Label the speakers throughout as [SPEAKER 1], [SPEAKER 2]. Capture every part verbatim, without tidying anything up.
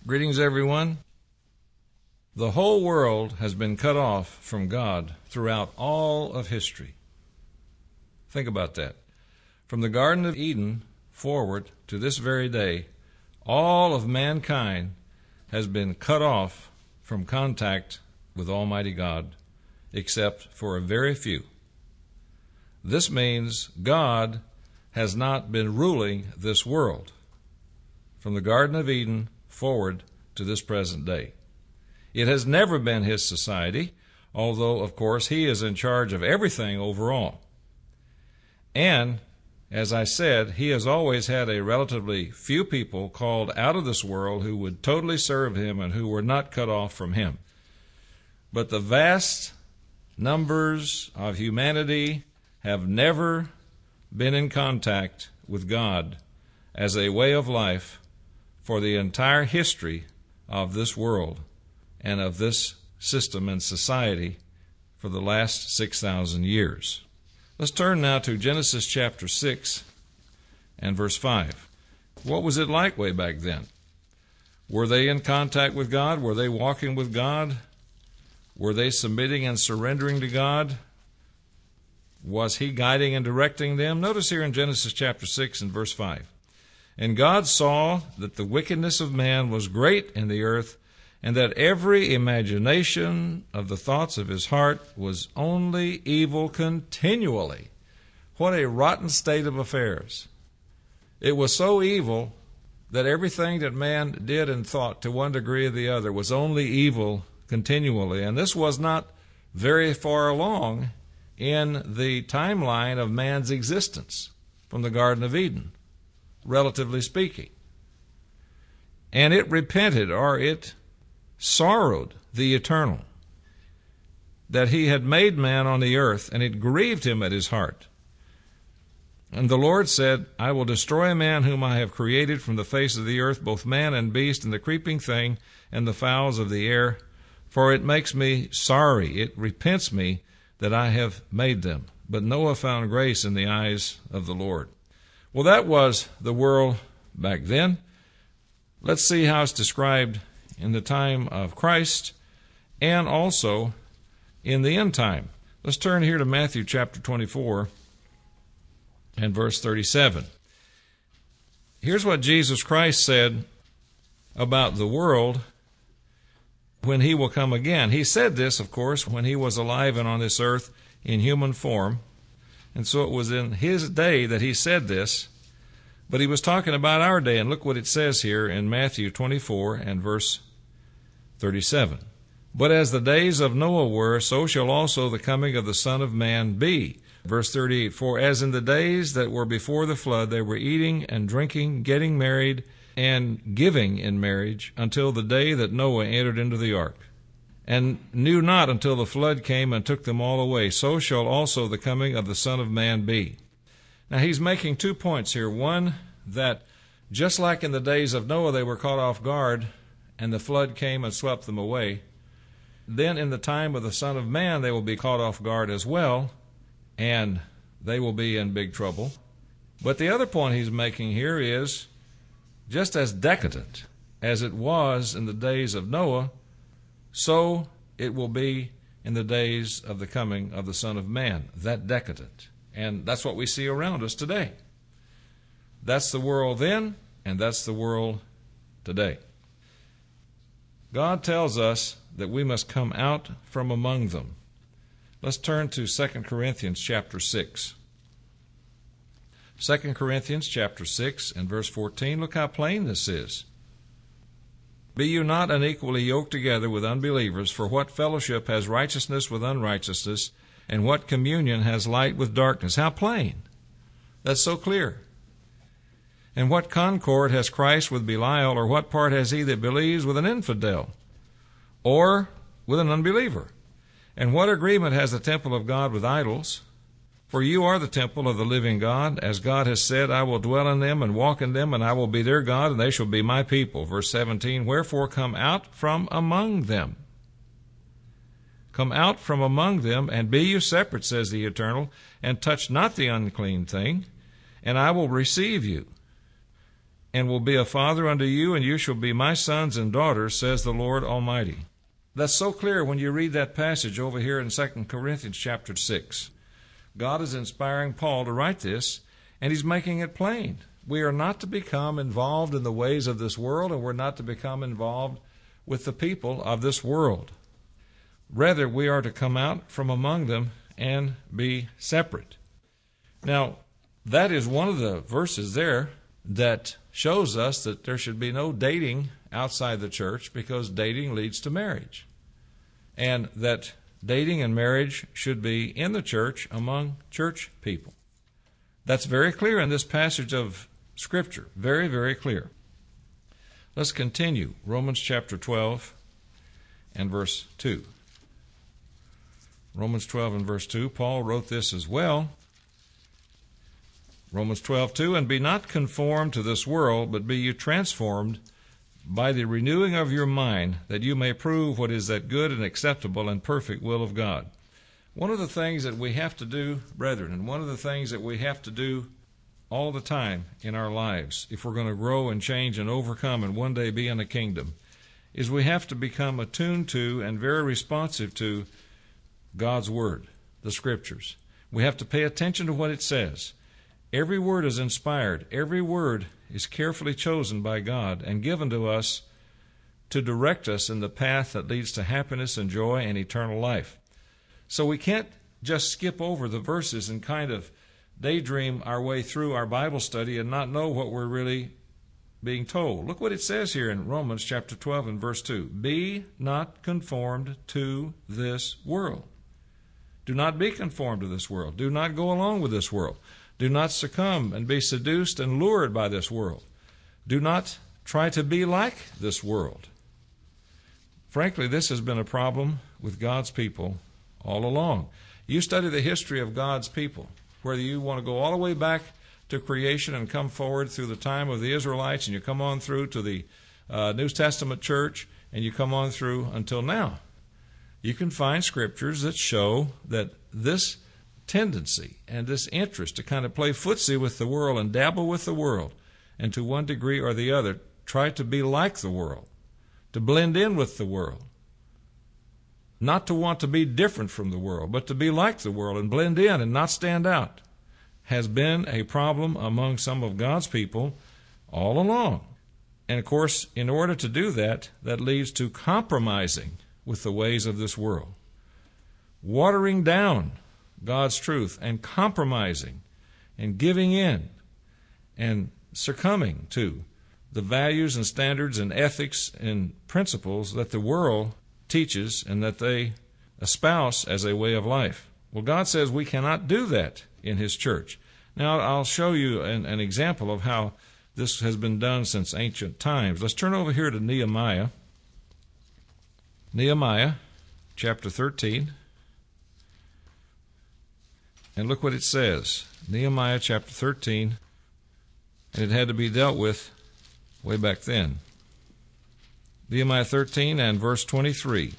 [SPEAKER 1] Greetings, everyone. The whole world has been cut off from God throughout all of history. Think about that. From the Garden of Eden forward to this very day, all of mankind has been cut off from contact with Almighty God, except for a very few. This means God has not been ruling this world from the Garden of Eden forward to this present day. It has never been his society, although, of course, he is in charge of everything overall. And, as I said, he has always had a relatively few people called out of this world who would totally serve him and who were not cut off from him. But the vast numbers of humanity have never been in contact with God as a way of life for the entire history of this world and of this system and society for the last six thousand years. Let's turn now to Genesis chapter six and verse five. What was it like way back then? Were they in contact with God? Were they walking with God? Were they submitting and surrendering to God? Was he guiding and directing them? Notice here in Genesis chapter six and verse five. And God saw that the wickedness of man was great in the earth, and that every imagination of the thoughts of his heart was only evil continually. What a rotten state of affairs. It was so evil that everything that man did and thought to one degree or the other was only evil continually. And this was not very far along in the timeline of man's existence from the Garden of Eden, relatively speaking. And it repented, or it sorrowed the Eternal, that he had made man on the earth, and it grieved him at his heart. And the Lord said, I will destroy man whom I have created from the face of the earth, both man and beast, and the creeping thing, and the fowls of the air, for it makes me sorry, it repents me that I have made them. But Noah found grace in the eyes of the Lord. Well, that was the world back then. Let's see how it's described in the time of Christ and also in the end time. Let's turn here to Matthew chapter twenty-four and verse thirty-seven. Here's what Jesus Christ said about the world when he will come again. He said this, of course, when he was alive and on this earth in human form. And so it was in his day that he said this, but he was talking about our day. And look what it says here in Matthew twenty-four and verse thirty-seven. But as the days of Noah were, so shall also the coming of the Son of Man be. Verse thirty-eight, for as in the days that were before the flood, they were eating and drinking, getting married, and giving in marriage, until the day that Noah entered into the ark, and knew not until the flood came and took them all away. So shall also the coming of the Son of Man be. Now he's making two points here. One, that just like in the days of Noah they were caught off guard, and the flood came and swept them away, then in the time of the Son of Man they will be caught off guard as well, and they will be in big trouble. But the other point he's making here is, just as decadent as it was in the days of Noah, so it will be in the days of the coming of the Son of Man, that decadent. And that's what we see around us today. That's the world then, and that's the world today. God tells us that we must come out from among them. Let's turn to Second Corinthians chapter six. Second Corinthians chapter six and verse fourteen. Look how plain this is. Be you not unequally yoked together with unbelievers, for what fellowship has righteousness with unrighteousness, and what communion has light with darkness? How plain. That's so clear. And what concord has Christ with Belial, or what part has he that believes with an infidel, or with an unbeliever? And what agreement has the temple of God with idols? For you are the temple of the living God, as God has said, I will dwell in them and walk in them, and I will be their God, and they shall be my people. Verse seventeen, wherefore come out from among them. Come out from among them, and be you separate, says the Eternal, and touch not the unclean thing, and I will receive you. and will be a father unto you, and you shall be my sons and daughters, says the Lord Almighty. That's so clear when you read that passage over here in Second Corinthians chapter six. God is inspiring Paul to write this, and he's making it plain. We are not to become involved in the ways of this world, and we're not to become involved with the people of this world. Rather, we are to come out from among them and be separate. Now, that is one of the verses there that shows us that there should be no dating outside the church, because dating leads to marriage. And that dating and marriage should be in the church among church people. That's very clear in this passage of Scripture. Very, very clear. Let's continue. Romans chapter twelve and verse two. Romans twelve and verse two, Paul wrote this as well. Romans twelve, two, and be not conformed to this world, but be you transformed by the renewing of your mind, that you may prove what is that good and acceptable and perfect will of God. One of the things that we have to do, brethren, and one of the things that we have to do all the time in our lives, if we're going to grow and change and overcome and one day be in the kingdom, is we have to become attuned to and very responsive to God's Word, the Scriptures. We have to pay attention to what it says. Every word is inspired. Every word is carefully chosen by God and given to us to direct us in the path that leads to happiness and joy and eternal life. So we can't just skip over the verses and kind of daydream our way through our Bible study and not know what we're really being told. Look what it says here in Romans chapter twelve and verse two. Be not conformed to this world. Do not be conformed to this world. Do not go along with this world. Do not succumb and be seduced and lured by this world. Do not try to be like this world. Frankly, this has been a problem with God's people all along. You study the history of God's people, whether you want to go all the way back to creation and come forward through the time of the Israelites, and you come on through to the uh, New Testament church, and you come on through until now. You can find scriptures that show that this tendency and this interest to kind of play footsie with the world and dabble with the world, and to one degree or the other try to be like the world, to blend in with the world, not to want to be different from the world, but to be like the world and blend in and not stand out, has been a problem among some of God's people all along. And of course, in order to do that, that leads to compromising with the ways of this world, watering down God's truth and compromising and giving in and succumbing to the values and standards and ethics and principles that the world teaches and that they espouse as a way of life. Well, God says we cannot do that in His church. Now, I'll show you an, an example of how this has been done since ancient times. Let's turn over here to Nehemiah. Nehemiah chapter thirteen. And look what it says. Nehemiah chapter thirteen. And it had to be dealt with way back then. Nehemiah thirteen and verse twenty-three.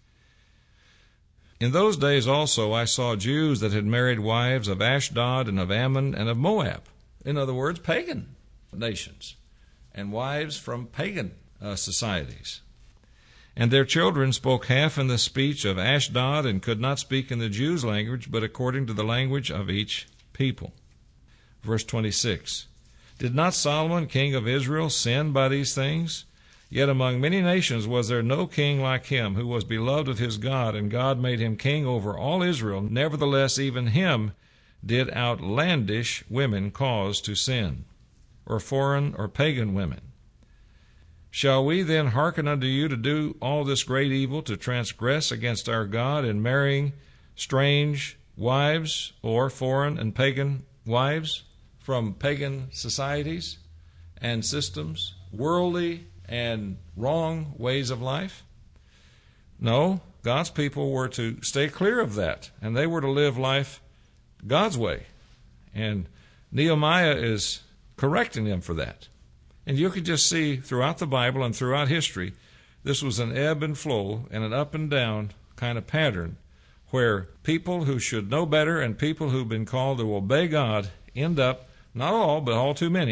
[SPEAKER 1] In those days also I saw Jews that had married wives of Ashdod and of Ammon and of Moab. In other words, pagan nations. And wives from pagan uh, societies. And their children spoke half in the speech of Ashdod and could not speak in the Jews' language, but according to the language of each people. Verse twenty-six. Did not Solomon, king of Israel, sin by these things? Yet among many nations was there no king like him, who was beloved of his God, and God made him king over all Israel. Nevertheless, even him did outlandish women cause to sin, or foreign or pagan women. Shall we then hearken unto you to do all this great evil, to transgress against our God in marrying strange wives, or foreign and pagan wives from pagan societies and systems, worldly and wrong ways of life? No, God's people were to stay clear of that, and they were to live life God's way. And Nehemiah is correcting them for that. And you could just see throughout the Bible and throughout history, this was an ebb and flow and an up and down kind of pattern where people who should know better and people who've been called to obey God end up, not all, but all too many,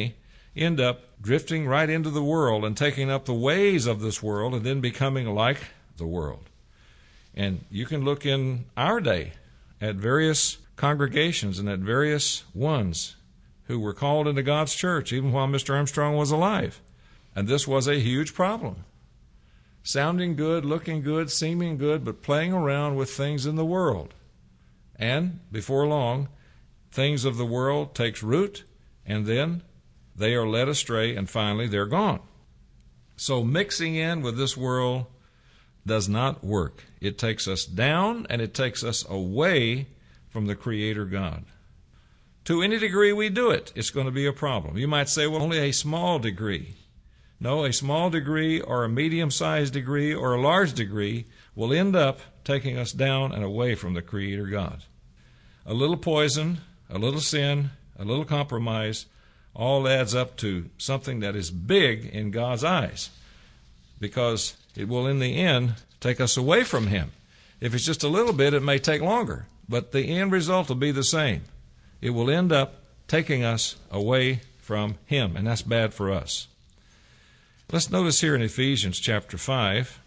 [SPEAKER 1] end up drifting right into the world and taking up the ways of this world and then becoming like the world. And you can look in our day at various congregations and at various ones who were called into God's church even while Mister Armstrong was alive. And this was a huge problem. Sounding good, looking good, seeming good, but playing around with things in the world. And before long, things of the world takes root, and then they are led astray, and finally they're gone. So mixing in with this world does not work. It takes us down, and it takes us away from the Creator God. To any degree we do it, it's going to be a problem. You might say, well, only a small degree. No, a small degree or a medium-sized degree or a large degree will end up taking us down and away from the Creator God. A little poison, a little sin, a little compromise, all adds up to something that is big in God's eyes, because it will in the end take us away from Him. If it's just a little bit, it may take longer, but the end result will be the same. It will end up taking us away from Him, and that's bad for us. Let's notice here in Ephesians chapter five,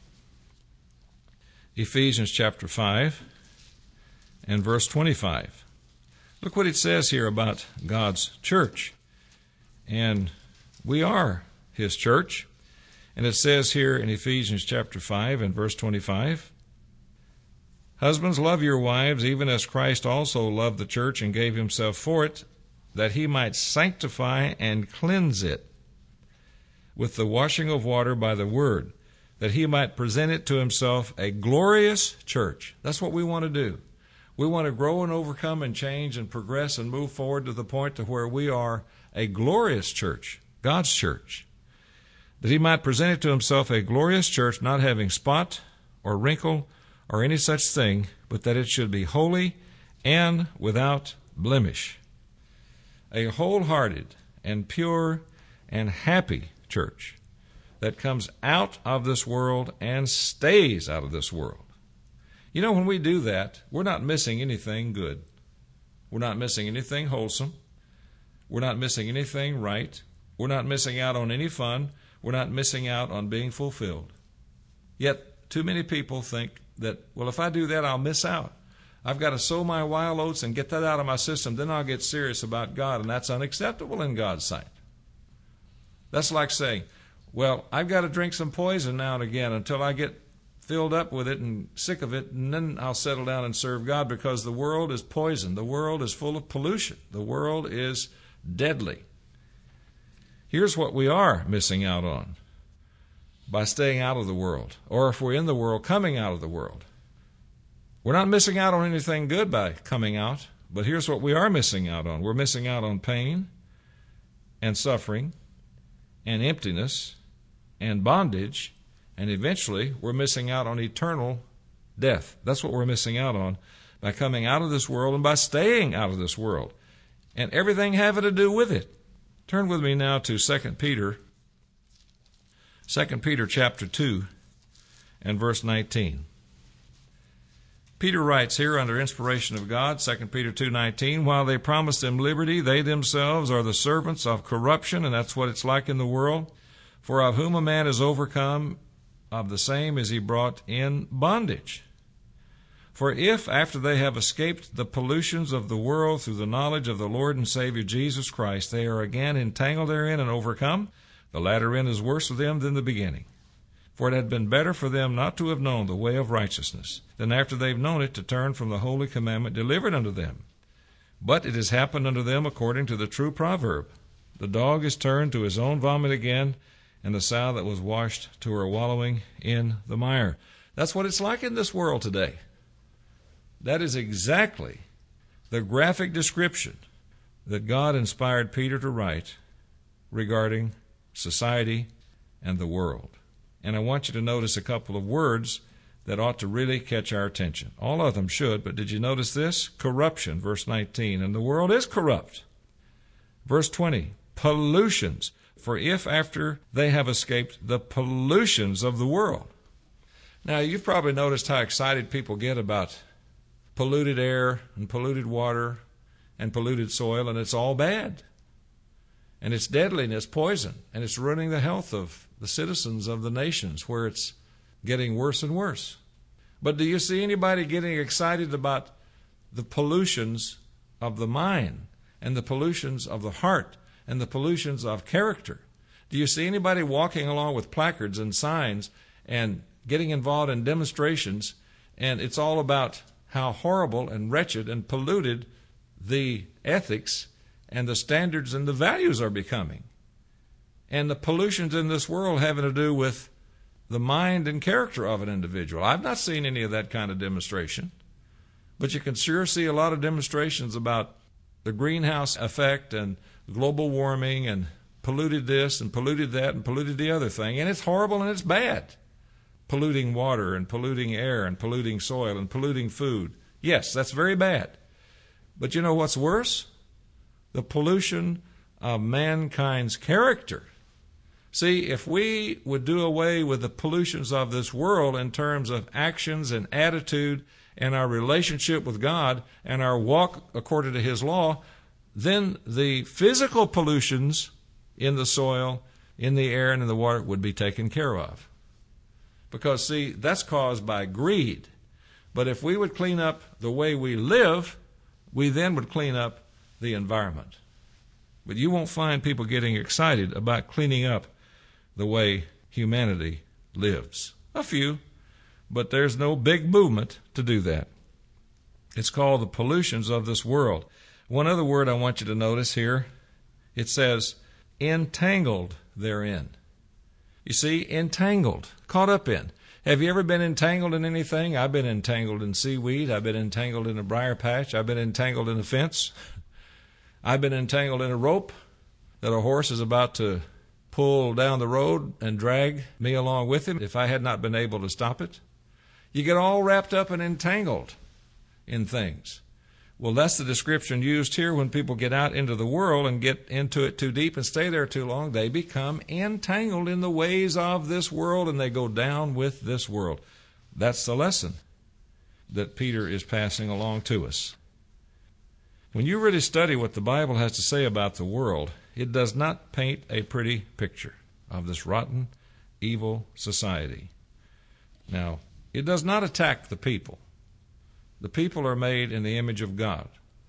[SPEAKER 1] Ephesians chapter five and verse twenty-five. Look what it says here about God's church. And we are His church. And it says here in Ephesians chapter five and verse twenty-five, husbands, love your wives, even as Christ also loved the church and gave Himself for it, that He might sanctify and cleanse it with the washing of water by the word, that He might present it to Himself a glorious church. That's what we want to do. We want to grow and overcome and change and progress and move forward to the point to where we are a glorious church, God's church. That He might present it to Himself a glorious church, not having spot or wrinkle or any such thing, but that it should be holy and without blemish. A wholehearted and pure and happy church that comes out of this world and stays out of this world. You know, when we do that, we're not missing anything good. We're not missing anything wholesome. We're not missing anything right. We're not missing out on any fun. We're not missing out on being fulfilled. Yet, too many people think that, well, if I do that, I'll miss out. I've got to sow my wild oats and get that out of my system, then I'll get serious about God, and that's unacceptable in God's sight. That's like saying, well, I've got to drink some poison now and again until I get filled up with it and sick of it, and then I'll settle down and serve God, because the world is poison. The world is full of pollution. The world is deadly. Here's what we are missing out on by staying out of the world, or if we're in the world, coming out of the world. We're not missing out on anything good by coming out, but here's what we are missing out on. We're missing out on pain and suffering and emptiness and bondage, and eventually we're missing out on eternal death. That's what we're missing out on by coming out of this world and by staying out of this world, and everything having to do with it. Turn with me now to Second Peter, Second Peter chapter two and verse nineteen. Peter writes here under inspiration of God, Second Peter two nineteen, while they promise them liberty, they themselves are the servants of corruption, and that's what it's like in the world. For of whom a man is overcome, of the same is he brought in bondage. For if, after they have escaped the pollutions of the world through the knowledge of the Lord and Savior Jesus Christ, they are again entangled therein and overcome, the latter end is worse for them than the beginning. For it had been better for them not to have known the way of righteousness, than after they've known it to turn from the holy commandment delivered unto them. But it has happened unto them according to the true proverb, the dog is turned to his own vomit again, and the sow that was washed to her wallowing in the mire. That's what it's like in this world today. That is exactly the graphic description that God inspired Peter to write regarding society and the world. And I want you to notice a couple of words that ought to really catch our attention. All of them should, but did you notice this? Corruption, verse nineteen. And the world is corrupt. Verse twenty, pollutions. For if after they have escaped the pollutions of the world. Now, you've probably noticed how excited people get about polluted air and polluted water and polluted soil, and it's all bad. and its deadliness poison, and it's ruining the health of the citizens of the nations where it's getting worse and worse. But do you see anybody getting excited about the pollutions of the mind and the pollutions of the heart and the pollutions of character? Do you see anybody walking along with placards and signs and getting involved in demonstrations, and it's all about how horrible and wretched and polluted the ethics and the standards and the values are becoming? And the pollutions in this world having to do with the mind and character of an individual. I've not seen any of that kind of demonstration. But you can sure see a lot of demonstrations about the greenhouse effect and global warming and polluted this and polluted that and polluted the other thing. And it's horrible and it's bad. Polluting water and polluting air and polluting soil and polluting food. Yes, that's very bad. But you know what's worse? The pollution of mankind's character. See, if we would do away with the pollutions of this world in terms of actions and attitude and our relationship with God and our walk according to His law, then the physical pollutions in the soil, in the air, and in the water would be taken care of. Because, see, that's caused by greed. But if we would clean up the way we live, we then would clean up the environment. But you won't find people getting excited about cleaning up the way humanity lives. A few, but there's no big movement to do that. It's called the pollutions of this world. One other word I want you to notice here, it says, entangled therein. You see, entangled, caught up in. Have you ever been entangled in anything? I've been entangled in seaweed. I've been entangled in a briar patch. I've been entangled in a fence. I've been entangled in a rope that a horse is about to pull down the road and drag me along with him if I had not been able to stop it. You get all wrapped up and entangled in things. Well, that's the description used here when people get out into the world and get into it too deep and stay there too long. They become entangled in the ways of this world and they go down with this world. That's the lesson that Peter is passing along to us. When you really study what the Bible has to say about the world, it does not paint a pretty picture of this rotten, evil society. Now, it does not attack the people. The people are made in the image of God.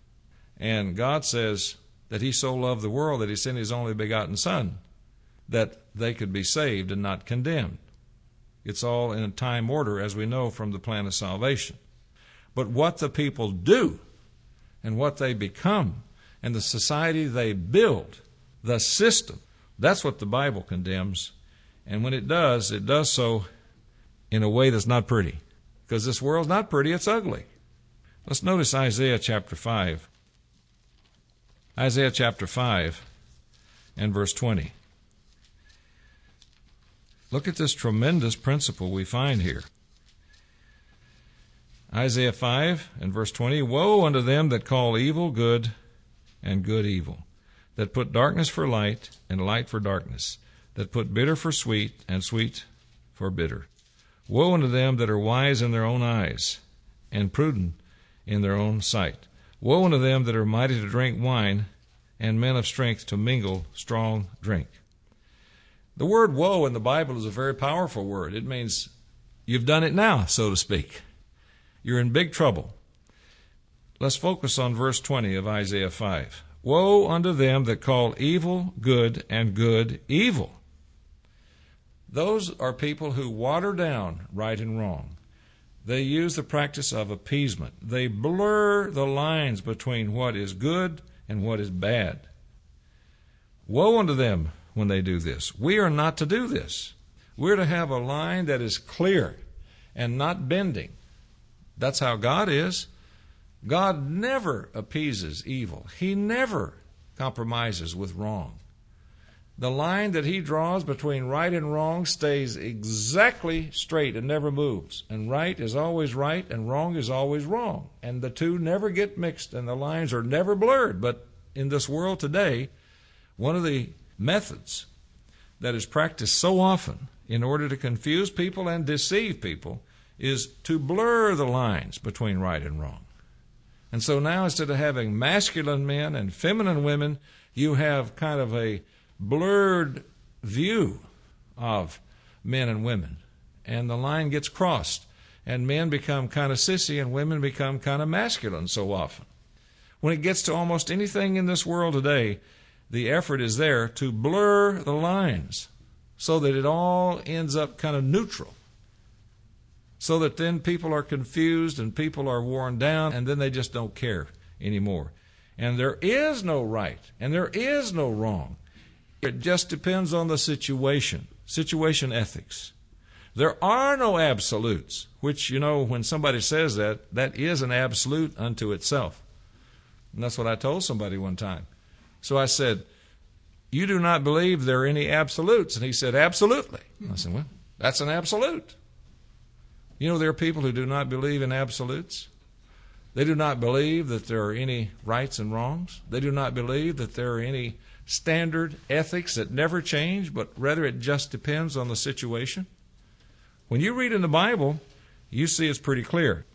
[SPEAKER 1] And God says that He so loved the world that He sent His only begotten Son, that they could be saved and not condemned. It's all in a time order, as we know from the plan of salvation. But what the people do and what they become and the society they build, the system, that's what the Bible condemns. And when it does, it does so in a way that's not pretty. Because this world's not pretty, it's ugly. Let's notice Isaiah chapter five. Isaiah chapter five and verse twenty. Look at this tremendous principle we find here. Isaiah five and verse twenty, woe unto them that call evil good and good evil, that put darkness for light and light for darkness, that put bitter for sweet and sweet for bitter. Woe unto them that are wise in their own eyes and prudent in their own sight. Woe unto them that are mighty to drink wine and men of strength to mingle strong drink. The word woe in the Bible is a very powerful word. It means you've done it now, so to speak. You're in big trouble. Let's focus on verse twenty of Isaiah five. Woe unto them that call evil good and good evil. Those are people who water down right and wrong. They use the practice of appeasement. They blur the lines between what is good and what is bad. Woe unto them when they do this. We are not to do this. We're to have a line that is clear and not bending. That's how God is. God never appeases evil. He never compromises with wrong. The line that He draws between right and wrong stays exactly straight and never moves. And right is always right and wrong is always wrong. And the two never get mixed and the lines are never blurred. But in this world today, one of the methods that is practiced so often in order to confuse people and deceive people is to blur the lines between right and wrong. And so now, instead of having masculine men and feminine women You have kind of a blurred view of men and women, and the line gets crossed, and men become kind of sissy and women become kind of masculine so often. When it gets to almost anything in this world today, the effort is there to blur the lines so that it all ends up kind of neutral, so that then people are confused and people are worn down, and then they just don't care anymore. And there is no right and there is no wrong. It just depends on the situation, situation ethics. There are no absolutes, which, you know, when somebody says that, that is an absolute unto itself. And that's what I told somebody one time. So I said, you do not believe there are any absolutes? And he said, absolutely. I said, well, that's an absolute. You know, there are people who do not believe in absolutes. They do not believe that there are any rights and wrongs. They do not believe that there are any standard ethics that never change, but rather it just depends on the situation. When you read in the Bible, you see it's pretty clear.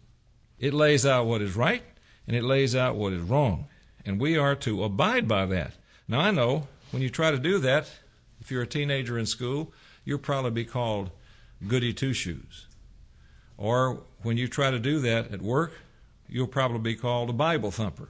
[SPEAKER 1] It lays out what is right, and it lays out what is wrong. And we are to abide by that. Now, I know when you try to do that, if you're a teenager in school, you'll probably be called goody two-shoes. Or when you try to do that at work, you'll probably be called a Bible thumper.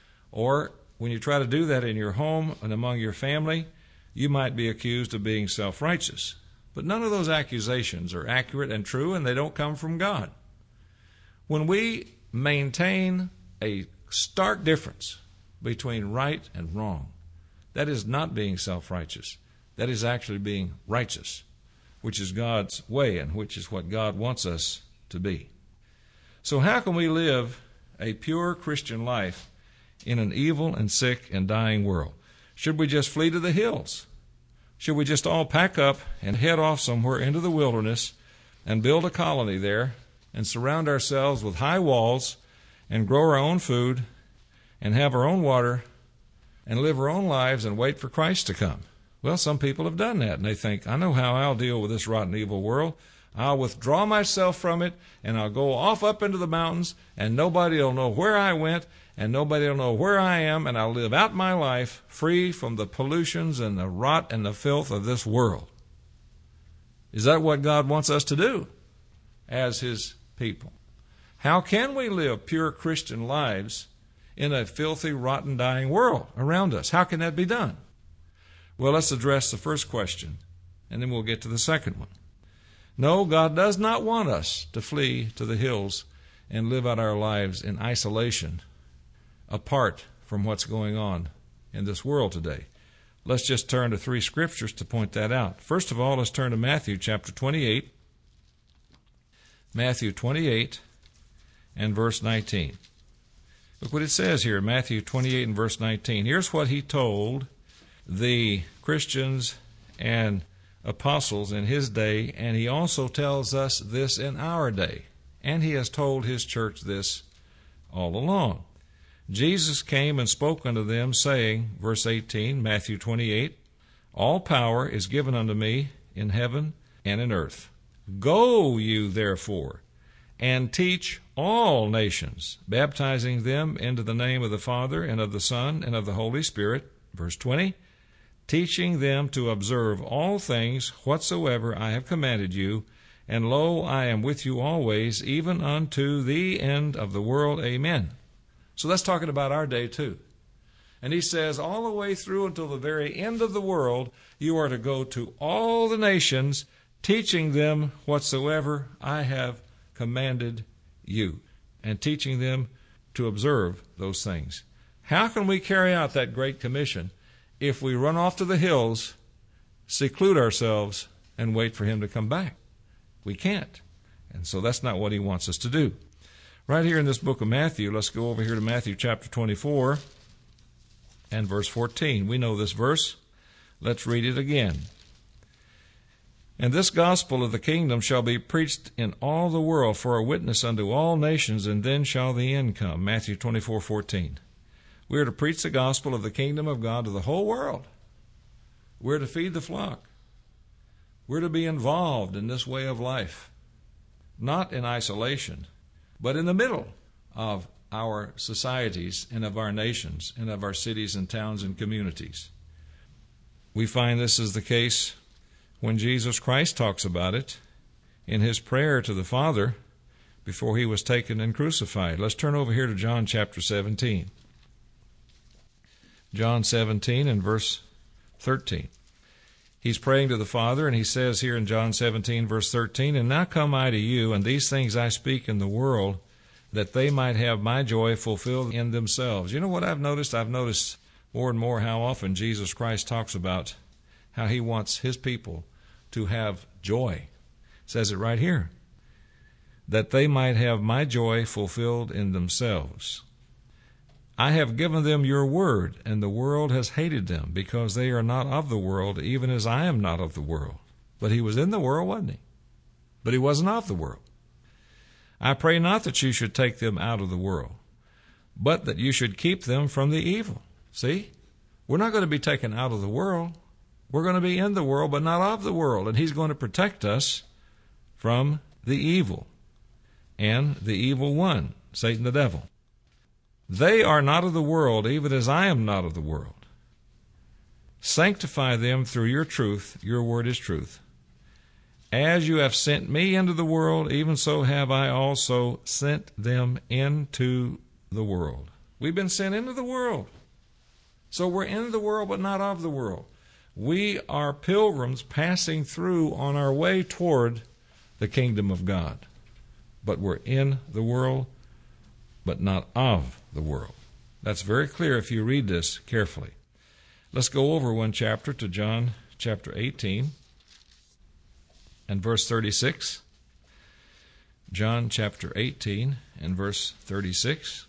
[SPEAKER 1] Or when you try to do that in your home and among your family, you might be accused of being self-righteous. But none of those accusations are accurate and true, and they don't come from God. When we maintain a stark difference between right and wrong, that is not being self-righteous. That is actually being righteous, which is God's way and which is what God wants us to be. So how can we live a pure Christian life in an evil and sick and dying world? Should we just flee to the hills? Should we just all pack up and head off somewhere into the wilderness and build a colony there and surround ourselves with high walls and grow our own food and have our own water and live our own lives and wait for Christ to come? Well, some people have done that, and they think, I know how I'll deal with this rotten, evil world. I'll withdraw myself from it, and I'll go off up into the mountains, and nobody will know where I went, and nobody will know where I am, and I'll live out my life free from the pollutions and the rot and the filth of this world. Is that what God wants us to do as His people? How can we live pure Christian lives in a filthy, rotten, dying world around us? How can that be done? Well, let's address the first question, and then we'll get to the second one. No, God does not want us to flee to the hills and live out our lives in isolation, apart from what's going on in this world today. Let's just turn to three scriptures to point that out. First of all, let's turn to Matthew chapter twenty-eight. Matthew twenty-eight and verse nineteen. Look what it says here, Matthew twenty-eight and verse nineteen. Here's what He told the Christians and apostles in His day, and He also tells us this in our day. And He has told His church this all along. Jesus came and spoke unto them, saying, verse eighteen, Matthew twenty-eight, all power is given unto me in heaven and in earth. Go you therefore, and teach all nations, baptizing them into the name of the Father and of the Son and of the Holy Spirit. Verse twenty, teaching them to observe all things whatsoever I have commanded you, and lo, I am with you always, even unto the end of the world. Amen. So that's talking about our day too. And He says all the way through until the very end of the world, you are to go to all the nations, teaching them whatsoever I have commanded you, and teaching them to observe those things. How can we carry out that great commission if we run off to the hills, seclude ourselves, and wait for Him to come back? We can't. And so that's not what He wants us to do. Right here in this book of Matthew, let's go over here to Matthew chapter twenty-four and verse fourteen. We know this verse. Let's read it again. And this gospel of the kingdom shall be preached in all the world for a witness unto all nations, and then shall the end come. Matthew twenty-four fourteen. We are to preach the gospel of the kingdom of God to the whole world. We're to feed the flock. We're to be involved in this way of life, not in isolation, but in the middle of our societies and of our nations and of our cities and towns and communities. We find this is the case when Jesus Christ talks about it in his prayer to the Father before he was taken and crucified. Let's turn over here to John chapter seventeen. John seventeen and verse thirteen. He's praying to the Father, and he says here in John seventeen, verse thirteen, "And now come I to you, and these things I speak in the world, that they might have my joy fulfilled in themselves." You know what I've noticed? I've noticed more and more how often Jesus Christ talks about how he wants his people to have joy. It says it right here, that they might have my joy fulfilled in themselves. I have given them your word, and the world has hated them, because they are not of the world, even as I am not of the world. But he was in the world, wasn't he? But he wasn't of the world. I pray not that you should take them out of the world, but that you should keep them from the evil. See? We're not going to be taken out of the world. We're going to be in the world, but not of the world. And he's going to protect us from the evil and the evil one, Satan the devil. They are not of the world, even as I am not of the world. Sanctify them through your truth. Your word is truth. As you have sent me into the world, even so have I also sent them into the world. We've been sent into the world. So we're in the world, but not of the world. We are pilgrims passing through on our way toward the kingdom of God. But we're in the world, but not of the world. That's very clear if you read this carefully. Let's go over one chapter to John chapter eighteen and verse thirty-six. John chapter eighteen and verse thirty-six.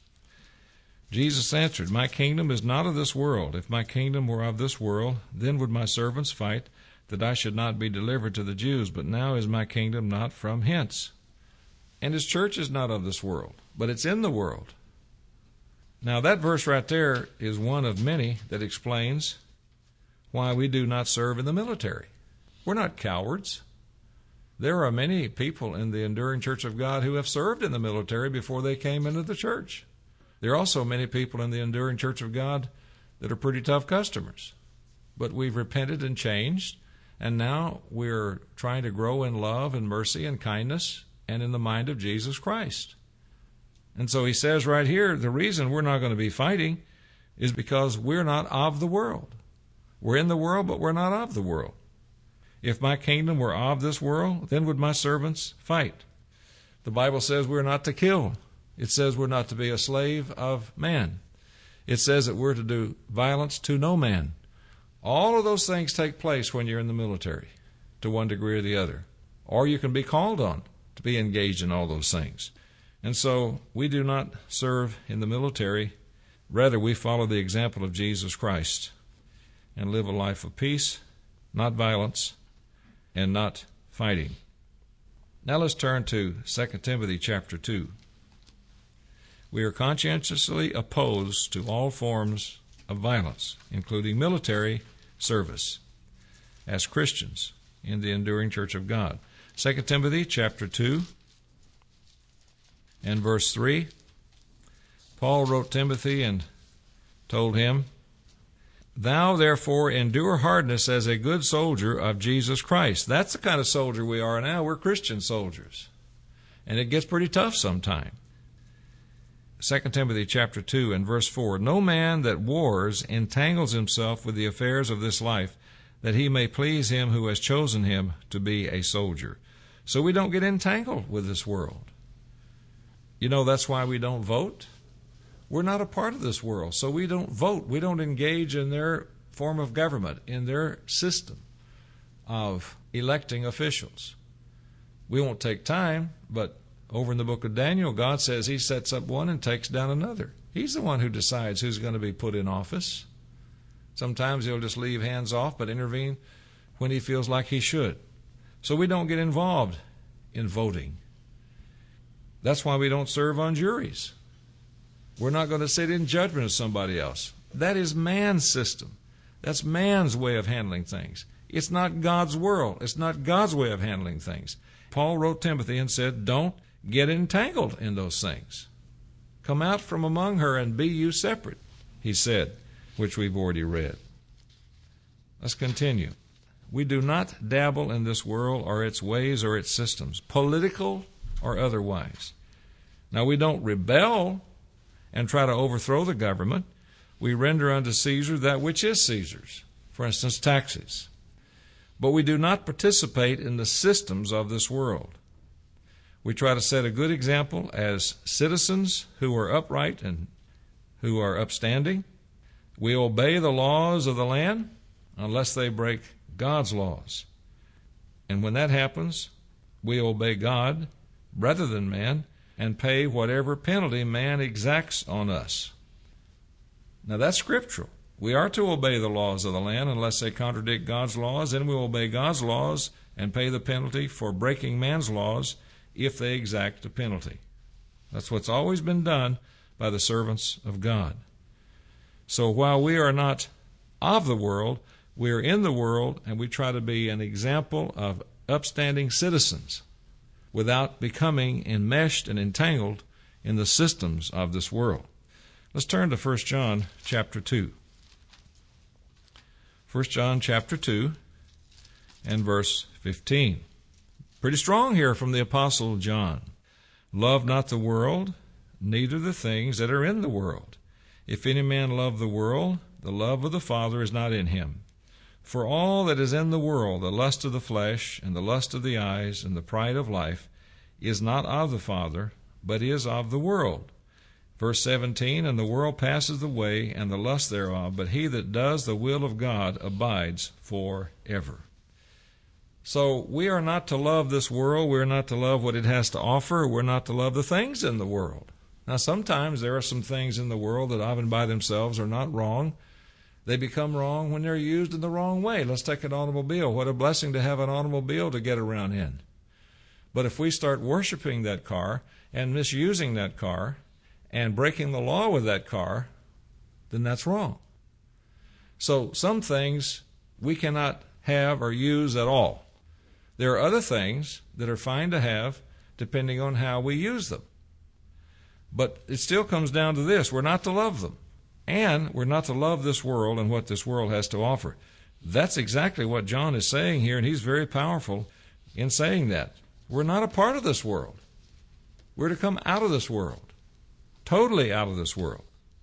[SPEAKER 1] Jesus answered, "My kingdom is not of this world. If my kingdom were of this world, then would my servants fight, that I should not be delivered to the Jews. But now is my kingdom not from hence." And his church is not of this world, but it's in the world. Now that verse right there is one of many that explains why we do not serve in the military. We're not cowards. There are many people in the Enduring Church of God who have served in the military before they came into the church. There are also many people in the Enduring Church of God that are pretty tough customers. But we've repented and changed, and now we're trying to grow in love and mercy and kindness and in the mind of Jesus Christ. And so he says right here, the reason we're not going to be fighting is because we're not of the world. We're in the world, but we're not of the world. If my kingdom were of this world, then would my servants fight. The Bible says we're not to kill. It says we're not to be a slave of man. It says that we're to do violence to no man. All of those things take place when you're in the military, to one degree or the other. Or you can be called on to be engaged in all those things. And so we do not serve in the military. Rather, we follow the example of Jesus Christ and live a life of peace, not violence, and not fighting. Now let's turn to Second Timothy chapter two. We are conscientiously opposed to all forms of violence, including military service, as Christians in the Enduring Church of God. Second Timothy chapter two and verse three. Paul wrote Timothy and told him, "Thou therefore endure hardness as a good soldier of Jesus Christ." That's the kind of soldier we are now. We're Christian soldiers. And it gets pretty tough sometime. Second Timothy chapter two and verse four. "No man that wars entangles himself with the affairs of this life, that he may please him who has chosen him to be a soldier." So we don't get entangled with this world. You know, that's why we don't vote. We're not a part of this world, so we don't vote. We don't engage in their form of government, in their system of electing officials. We won't take time, but over in the book of Daniel, God says he sets up one and takes down another. He's the one who decides who's going to be put in office. Sometimes he'll just leave hands off, but intervene when he feels like he should. So we don't get involved in voting. That's why we don't serve on juries. We're not going to sit in judgment of somebody else. That is man's system. That's man's way of handling things. It's not God's world. It's not God's way of handling things. Paul wrote Timothy and said, don't get entangled in those things. Come out from among her and be you separate, he said, which we've already read. Let's continue. We do not dabble in this world or its ways or its systems, political or otherwise. Now, we don't rebel and try to overthrow the government. We render unto Caesar that which is Caesar's, for instance, taxes. But we do not participate in the systems of this world. We try to set a good example as citizens who are upright and who are upstanding. We obey the laws of the land unless they break God's laws. And when that happens, we obey God rather than man and pay whatever penalty man exacts on us. Now that's scriptural. We are to obey the laws of the land unless they contradict God's laws. Then we will obey God's laws and pay the penalty for breaking man's laws if they exact a penalty. That's what's always been done by the servants of God. So while we are not of the world, we are in the world, and we try to be an example of upstanding citizens without becoming enmeshed and entangled in the systems of this world. Let's turn to First John chapter two. First John chapter two and verse fifteen. Pretty strong here from the Apostle John. Love not the world, neither the things that are in the world. If any man love the world, the love of the Father is not in him. For all that is in the world, the lust of the flesh, and the lust of the eyes, and the pride of life, is not of the Father, but is of the world. Verse seventeen, and the world passes away, and the lust thereof, but he that does the will of God abides forever. So we are not to love this world. We're not to love what it has to offer. We're not to love the things in the world. Now, sometimes there are some things in the world that of and by themselves are not wrong. They become wrong when they're used in the wrong way. Let's take an automobile. What a blessing to have an automobile to get around in. But if we start worshiping that car and misusing that car and breaking the law with that car, then that's wrong. So some things we cannot have or use at all. There are other things that are fine to have depending on how we use them. But it still comes down to this. We're not to love them. And we're not to love this world and what this world has to offer. That's exactly what John is saying here, and he's very powerful in saying that. We're not a part of this world. We're to come out of this world. Totally out of this world.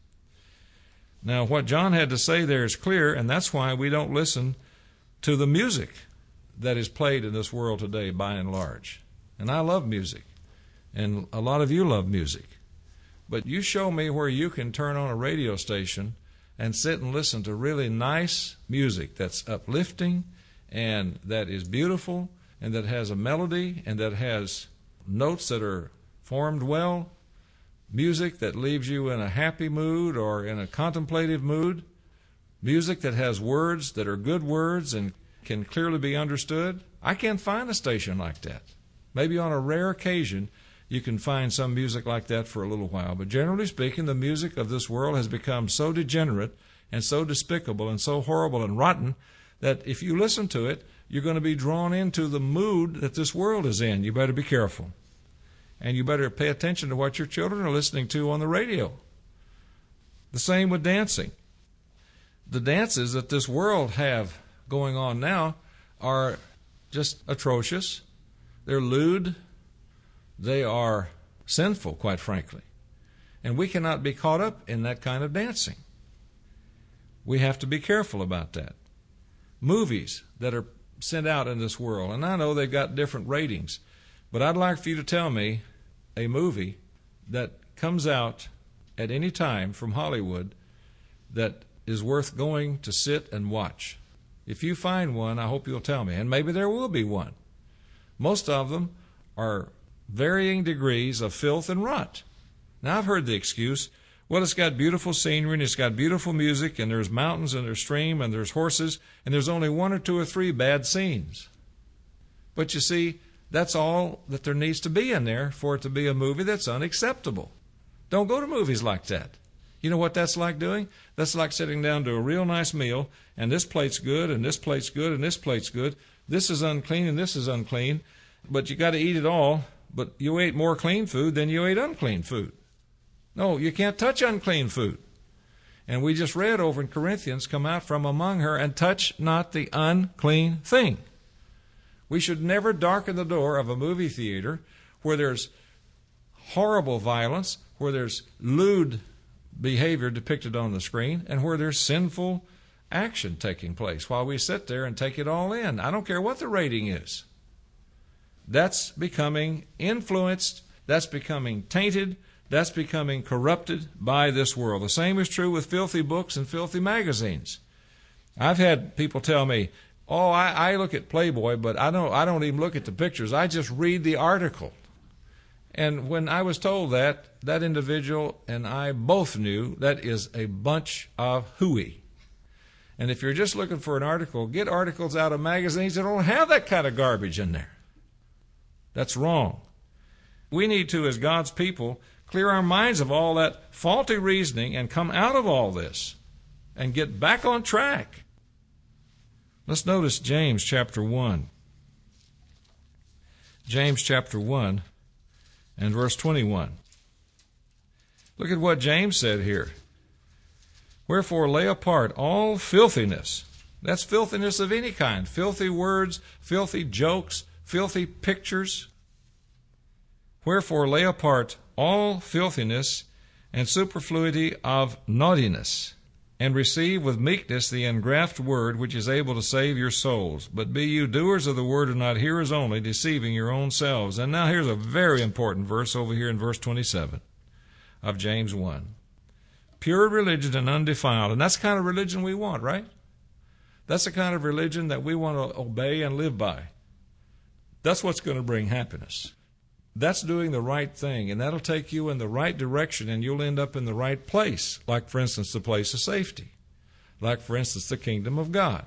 [SPEAKER 1] Now, what John had to say there is clear, and that's why we don't listen to the music that is played in this world today by and large. And I love music, and a lot of you love music. But you show me where you can turn on a radio station and sit and listen to really nice music that's uplifting and that is beautiful and that has a melody and that has notes that are formed well, music that leaves you in a happy mood or in a contemplative mood, music that has words that are good words and can clearly be understood. I can't find a station like that. Maybe on a rare occasion you can find some music like that for a little while. But generally speaking, the music of this world has become so degenerate and so despicable and so horrible and rotten that if you listen to it, you're going to be drawn into the mood that this world is in. You better be careful. And you better pay attention to what your children are listening to on the radio. The same with dancing. The dances that this world have going on now are just atrocious. They're lewd. They are sinful, quite frankly. And we cannot be caught up in that kind of dancing. We have to be careful about that. Movies that are sent out in this world, and I know they've got different ratings, but I'd like for you to tell me a movie that comes out at any time from Hollywood that is worth going to sit and watch. If you find one, I hope you'll tell me, and maybe there will be one. Most of them are varying degrees of filth and rot. Now, I've heard the excuse, well, it's got beautiful scenery and it's got beautiful music and there's mountains and there's stream and there's horses and there's only one or two or three bad scenes. But you see, that's all that there needs to be in there for it to be a movie that's unacceptable. Don't go to movies like that. You know what that's like doing? That's like sitting down to a real nice meal and this plate's good and this plate's good and this plate's good. This is unclean and this is unclean, but you got to eat it all. But you ate more clean food than you ate unclean food. No, you can't touch unclean food. And we just read over in Corinthians, come out from among her and touch not the unclean thing. We should never darken the door of a movie theater where there's horrible violence, where there's lewd behavior depicted on the screen, and where there's sinful action taking place while we sit there and take it all in. I don't care what the rating is. That's becoming influenced, that's becoming tainted, that's becoming corrupted by this world. The same is true with filthy books and filthy magazines. I've had people tell me, oh, I, I look at Playboy, but I don't, I don't even look at the pictures. I just read the article. And when I was told that, that individual and I both knew that is a bunch of hooey. And if you're just looking for an article, get articles out of magazines that don't have that kind of garbage in there. That's wrong. We need to, as God's people, clear our minds of all that faulty reasoning and come out of all this and get back on track. Let's notice James chapter one. James chapter one and verse twenty-one. Look at what James said here. Wherefore lay apart all filthiness. That's filthiness of any kind. Filthy words, filthy jokes, filthy pictures. Wherefore lay apart all filthiness and superfluity of naughtiness, and receive with meekness the engraft word which is able to save your souls. But be you doers of the word and not hearers only, deceiving your own selves. And now here's a very important verse over here in verse twenty-seven of James one. Pure religion and undefiled. And that's the kind of religion we want, right? That's the kind of religion that we want to obey and live by. That's what's going to bring happiness. That's doing the right thing, and that'll take you in the right direction, and you'll end up in the right place, like, for instance, the place of safety, like, for instance, the kingdom of God.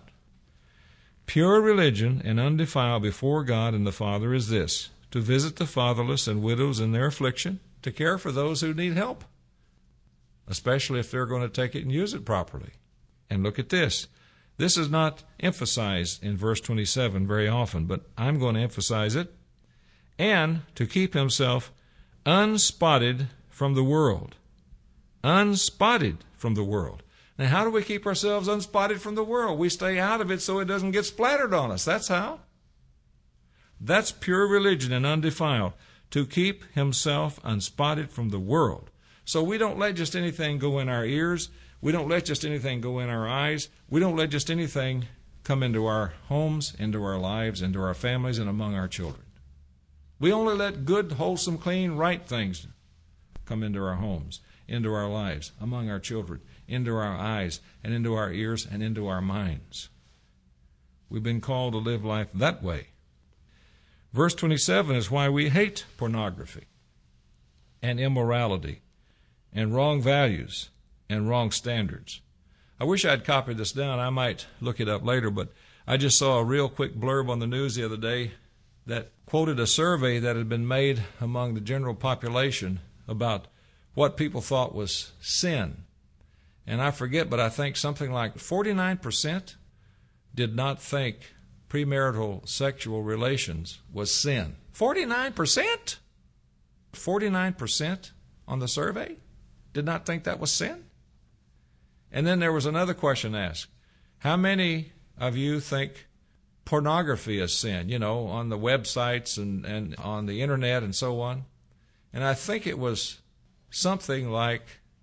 [SPEAKER 1] Pure religion and undefiled before God and the Father is this, to visit the fatherless and widows in their affliction, to care for those who need help, especially if they're going to take it and use it properly. And look at this. This is not emphasized in verse twenty-seven very often, but I'm going to emphasize it. And to keep himself unspotted from the world. Unspotted from the world. Now, how do we keep ourselves unspotted from the world? We stay out of it so it doesn't get splattered on us. That's how. That's pure religion and undefiled. To keep himself unspotted from the world. So we don't let just anything go in our ears. We don't let just anything go in our eyes. We don't let just anything come into our homes, into our lives, into our families, and among our children. We only let good, wholesome, clean, right things come into our homes, into our lives, among our children, into our eyes, and into our ears, and into our minds. We've been called to live life that way. Verse twenty-seven is why we hate pornography and immorality and wrong values and wrong standards. I wish I'd copied this down. I might look it up later, but I just saw a real quick blurb on the news the other day that quoted a survey that had been made among the general population about what people thought was sin. And I forget, but I think something like forty-nine percent did not think premarital sexual relations was sin. forty-nine percent? forty-nine percent on the survey did not think that was sin? And then there was another question asked. How many of you think pornography is sin, you know, on the websites and, and on the internet and so on? And I think it was something like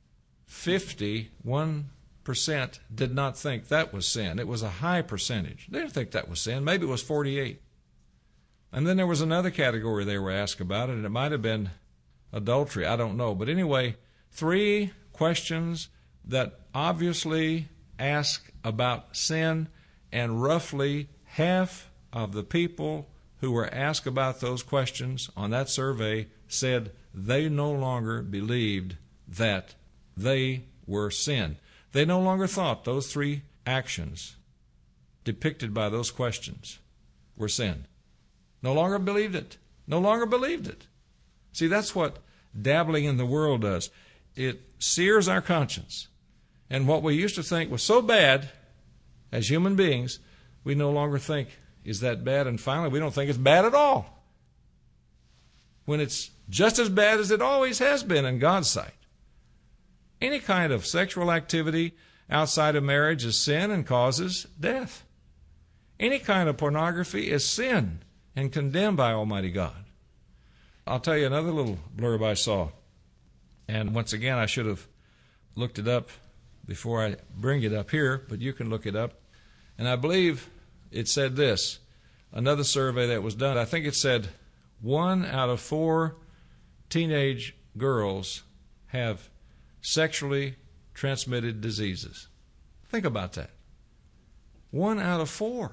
[SPEAKER 1] fifty-one percent did not think that was sin. It was a high percentage. They didn't think that was sin. Maybe it was forty-eight. And then there was another category they were asked about, and it might have been adultery. I don't know. But anyway, three questions that obviously ask about sin, and roughly half of the people who were asked about those questions on that survey said they no longer believed that they were sin. They no longer thought those three actions depicted by those questions were sin. No longer believed it. No longer believed it. See, that's what dabbling in the world does. It sears our conscience. And what we used to think was so bad as human beings, we no longer think is that bad, and finally we don't think it's bad at all. When it's just as bad as it always has been in God's sight. Any kind of sexual activity outside of marriage is sin and causes death. Any kind of pornography is sin and condemned by Almighty God. I'll tell you another little blurb I saw. And once again, I should have looked it up before I bring it up here, but you can look it up. And I believe it said this, another survey that was done, I think it said one out of four teenage girls have sexually transmitted diseases. Think about that. One out of four.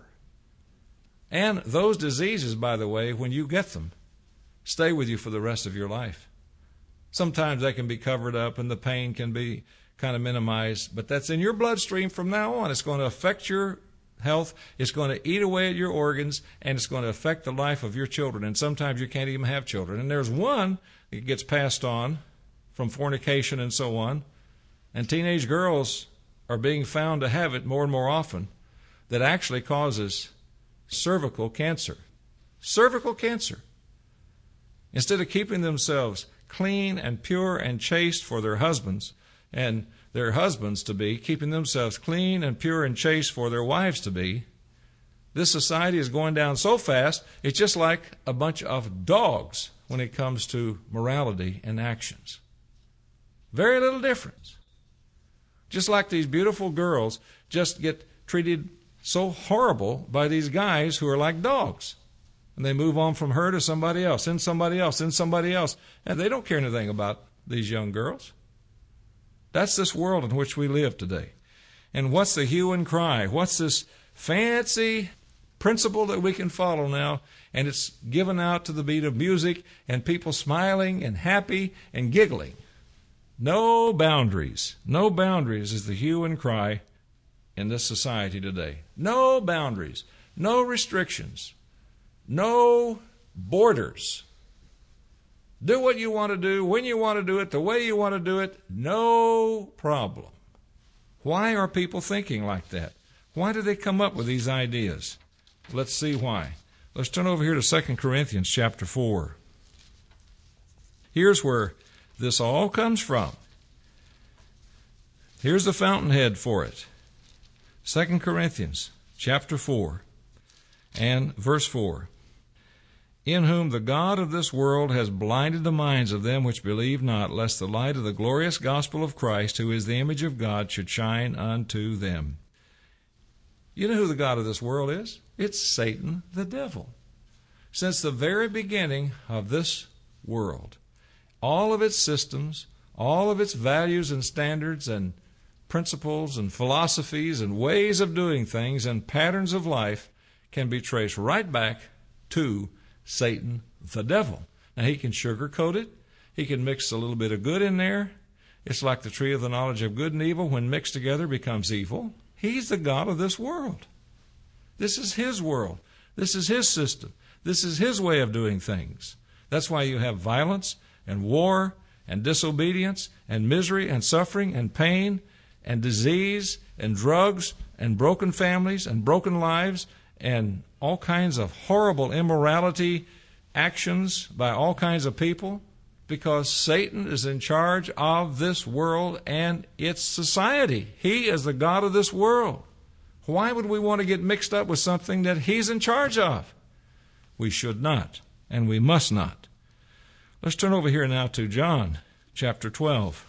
[SPEAKER 1] And those diseases, by the way, when you get them, stay with you for the rest of your life. Sometimes they can be covered up and the pain can be kind of minimized, but that's in your bloodstream from now on. It's going to affect your health. It's going to eat away at your organs, and it's going to affect the life of your children. And sometimes you can't even have children. And there's one that gets passed on from fornication and so on. And teenage girls are being found to have it more and more often, that actually causes cervical cancer. Cervical cancer. Instead of keeping themselves clean and pure and chaste for their husbands, and their husbands to be, keeping themselves clean and pure and chaste for their wives to be, this society is going down so fast, it's just like a bunch of dogs when it comes to morality and actions. Very little difference. Just like these beautiful girls just get treated so horrible by these guys who are like dogs. And they move on from her to somebody else, and somebody else, and somebody else. And they don't care anything about these young girls. That's this world in which we live today. And what's the hue and cry? What's this fancy principle that we can follow now? And it's given out to the beat of music and people smiling and happy and giggling. No boundaries. No boundaries is the hue and cry in this society today. No boundaries. No restrictions. No borders. Do what you want to do, when you want to do it, the way you want to do it, no problem. Why are people thinking like that? Why do they come up with these ideas? Let's see why. Let's turn over here to Second Corinthians chapter four. Here's where this all comes from. Here's the fountainhead for it. Second Corinthians chapter four and verse four. In whom the God of this world has blinded the minds of them which believe not, lest the light of the glorious gospel of Christ, who is the image of God, should shine unto them. You know who the God of this world is? It's Satan, the devil. Since the very beginning of this world, all of its systems, all of its values and standards and principles and philosophies and ways of doing things and patterns of life can be traced right back to Satan, the devil. Now, he can sugarcoat it. He can mix a little bit of good in there. It's like the tree of the knowledge of good and evil, when mixed together, becomes evil. He's the God of this world. This is his world. This is his system. This is his way of doing things. That's why you have violence and war and disobedience and misery and suffering and pain and disease and drugs and broken families and broken lives and all kinds of horrible immorality actions by all kinds of people, because Satan is in charge of this world and its society. He is the God of this world. Why would we want to get mixed up with something that he's in charge of? We should not, and we must not. Let's turn over here now to John chapter twelve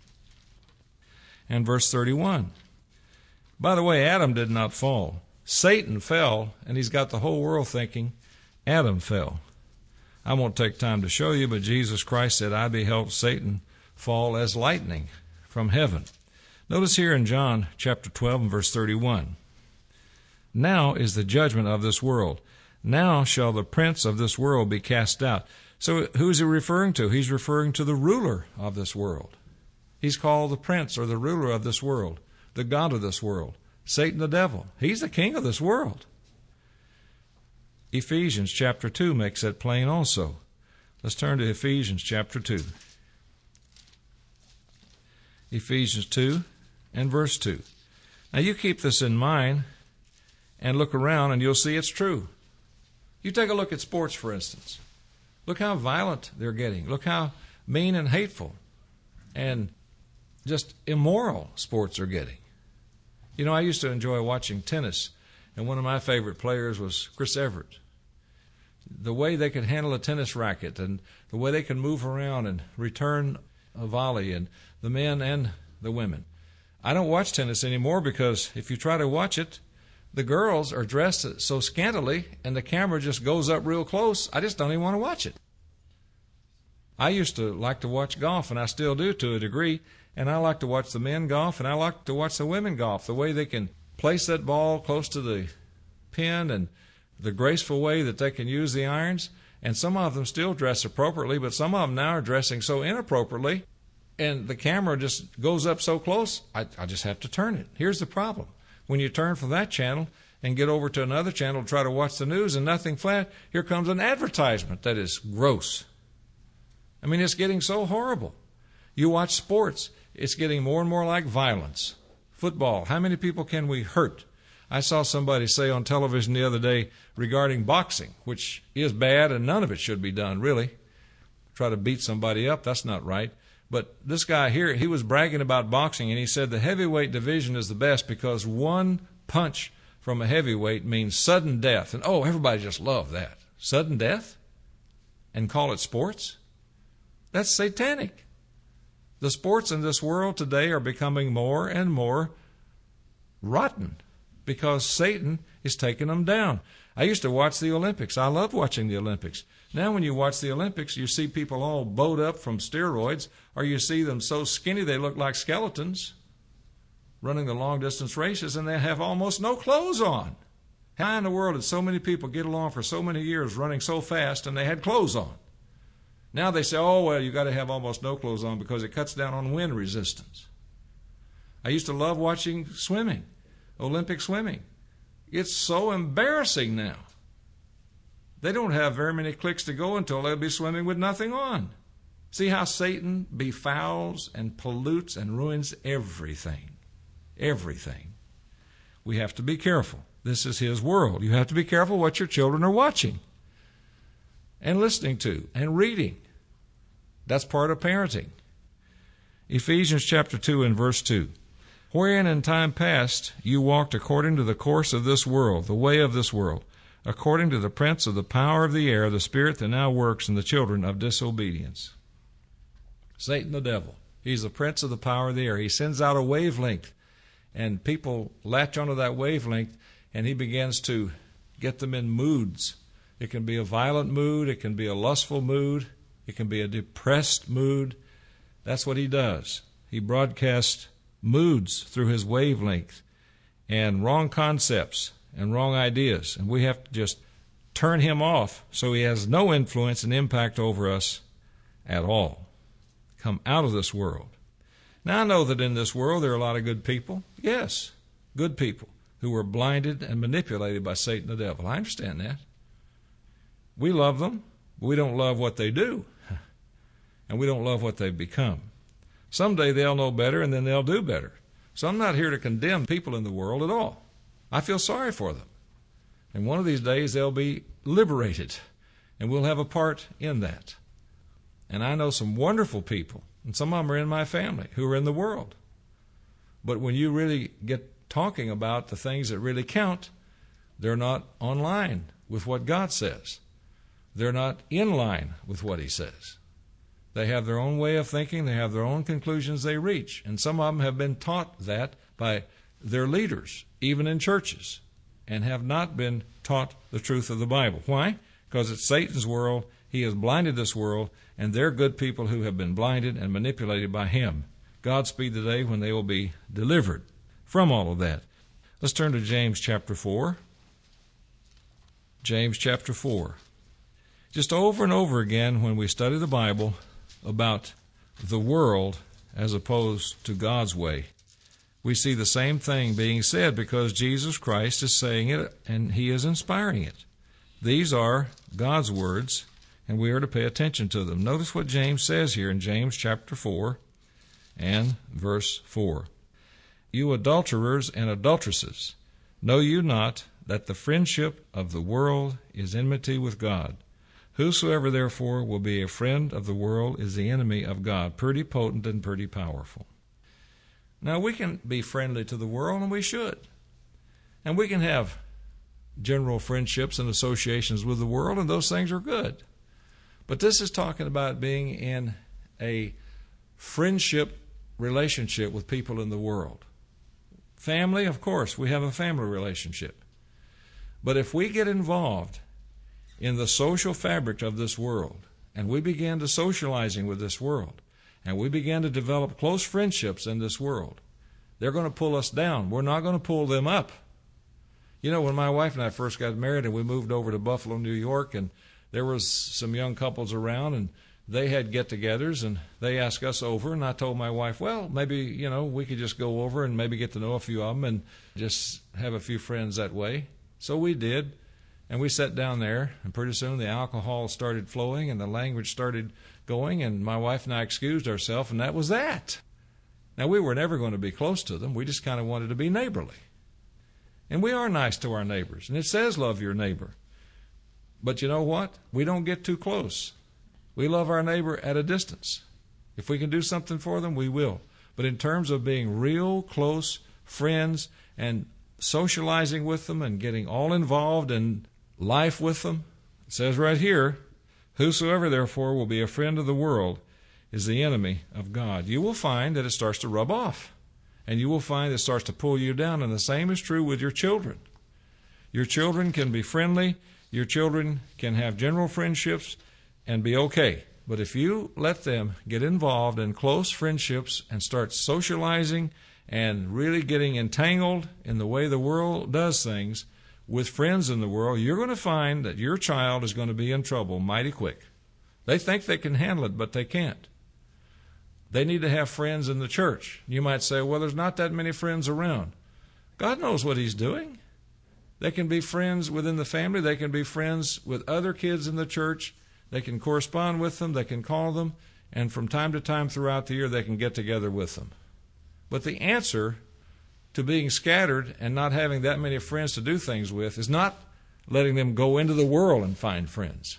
[SPEAKER 1] and verse thirty-one. By the way, Adam did not fall. Satan fell, and he's got the whole world thinking Adam fell. I won't take time to show you, but Jesus Christ said, I beheld Satan fall as lightning from heaven. Notice here in John chapter twelve and verse thirty-one. Now is the judgment of this world. Now shall the prince of this world be cast out. So who is he referring to? He's referring to the ruler of this world. He's called the prince or the ruler of this world, the God of this world. Satan the devil. He's the king of this world. Ephesians chapter two makes that plain also. Let's turn to Ephesians chapter two. Ephesians two and verse two. Now you keep this in mind and look around and you'll see it's true. You take a look at sports, for instance. Look how violent they're getting. Look how mean and hateful. And just immoral sports are getting. You know, I used to enjoy watching tennis, and one of my favorite players was Chris Evert. The way they could handle a tennis racket and the way they can move around and return a volley, and the men and the women. I don't watch tennis anymore because if you try to watch it, the girls are dressed so scantily and the camera just goes up real close, I just don't even want to watch it. I used to like to watch golf, and I still do to a degree, and I like to watch the men golf, and I like to watch the women golf, the way they can place that ball close to the pin and the graceful way that they can use the irons. And some of them still dress appropriately, but some of them now are dressing so inappropriately, and the camera just goes up so close, I, I just have to turn it. Here's the problem. When you turn from that channel and get over to another channel to try to watch the news and nothing flat, here comes an advertisement that is gross. I mean, it's getting so horrible. You watch sports, it's getting more and more like violence. Football, how many people can we hurt? I saw somebody say on television the other day regarding boxing, which is bad and none of it should be done, really. Try to beat somebody up, that's not right. But this guy here, he was bragging about boxing, and he said the heavyweight division is the best because one punch from a heavyweight means sudden death. And oh, everybody just loved that. Sudden death? And call it sports? That's satanic. The sports in this world today are becoming more and more rotten because Satan is taking them down. I used to watch the Olympics. I love watching the Olympics. Now when you watch the Olympics, you see people all bowed up from steroids, or you see them so skinny they look like skeletons running the long-distance races, and they have almost no clothes on. How in the world did so many people get along for so many years running so fast and they had clothes on? Now they say, oh, well, you got to have almost no clothes on because it cuts down on wind resistance. I used to love watching swimming, Olympic swimming. It's so embarrassing now. They don't have very many clicks to go until they'll be swimming with nothing on. See how Satan befouls and pollutes and ruins everything. Everything. We have to be careful. This is his world. You have to be careful what your children are watching and listening to and reading. That's part of parenting. Ephesians chapter two and verse two. Wherein in time past you walked according to the course of this world, the way of this world, according to the prince of the power of the air, the spirit that now works in the children of disobedience. Satan the devil. He's the prince of the power of the air. He sends out a wavelength, and people latch onto that wavelength, and he begins to get them in moods. It can be a violent mood. It can be a lustful mood. It can be a depressed mood. That's what he does. He broadcasts moods through his wavelength and wrong concepts and wrong ideas. And we have to just turn him off so he has no influence and impact over us at all. Come out of this world. Now I know that in this world there are a lot of good people. Yes, good people who were blinded and manipulated by Satan the devil. I understand that. We love them, but we don't love what they do. And we don't love what they've become. Someday they'll know better, and then they'll do better. So I'm not here to condemn people in the world at all. I feel sorry for them. And one of these days they'll be liberated, and we'll have a part in that. And I know some wonderful people, and some of them are in my family, who are in the world. But when you really get talking about the things that really count, they're not online with what God says. They're not in line with what he says. They have their own way of thinking. They have their own conclusions they reach. And some of them have been taught that by their leaders, even in churches, and have not been taught the truth of the Bible. Why? Because it's Satan's world. He has blinded this world, and they're good people who have been blinded and manipulated by him. Godspeed the day when they will be delivered from all of that. Let's turn to James chapter four. James chapter four. Just over and over again when we study the Bible about the world as opposed to God's way, we see the same thing being said because Jesus Christ is saying it and he is inspiring it. These are God's words, and we are to pay attention to them. Notice what James says here in James chapter four and verse four. You adulterers and adulteresses, know you not that the friendship of the world is enmity with God? Whosoever therefore will be a friend of the world is the enemy of God. Pretty potent and pretty powerful. Now, we can be friendly to the world, and we should. And we can have general friendships and associations with the world, and those things are good. But this is talking about being in a friendship relationship with people in the world. Family, of course, we have a family relationship. But if we get involved in the social fabric of this world, and we begin to socializing with this world, and we begin to develop close friendships in this world, they're going to pull us down. We're not going to pull them up. You know, when my wife and I first got married and we moved over to Buffalo, New York, and there was some young couples around, and they had get-togethers, and they asked us over, and I told my wife, well, maybe, you know, we could just go over and maybe get to know a few of them and just have a few friends that way. So we did, and we sat down there, and pretty soon the alcohol started flowing and the language started going, and my wife and I excused ourselves, and that was that. Now, we were never going to be close to them. We just kind of wanted to be neighborly. And we are nice to our neighbors, and it says love your neighbor. But you know what? We don't get too close. We love our neighbor at a distance. If we can do something for them, we will. But in terms of being real close friends and socializing with them and getting all involved in life with them, it says right here, whosoever therefore will be a friend of the world is the enemy of God. You will find that it starts to rub off, and you will find it starts to pull you down, and the same is true with your children. Your children can be friendly, your children can have general friendships and be okay. But if you let them get involved in close friendships and start socializing and really getting entangled in the way the world does things with friends in the world, you're going to find that your child is going to be in trouble mighty quick. They think they can handle it, but they can't. They need to have friends in the church. You might say, well, there's not that many friends around. God knows what He's doing. They can be friends within the family. They can be friends with other kids in the church. They can correspond with them. They can call them. And from time to time throughout the year, they can get together with them. But the answer to being scattered and not having that many friends to do things with is not letting them go into the world and find friends.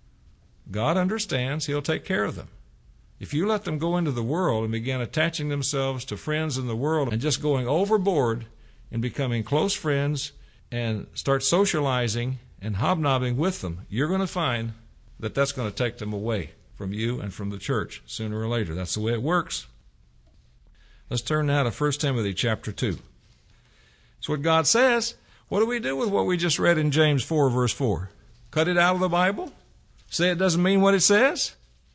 [SPEAKER 1] God understands. He'll take care of them. If you let them go into the world and begin attaching themselves to friends in the world and just going overboard and becoming close friends and start socializing and hobnobbing with them, you're going to find that that's going to take them away from you and from the church sooner or later. That's the way it works. Let's turn now to First Timothy chapter two. That's what God says. What do we do with what we just read in James four, verse four? Cut it out of the Bible? Say it doesn't mean what it says?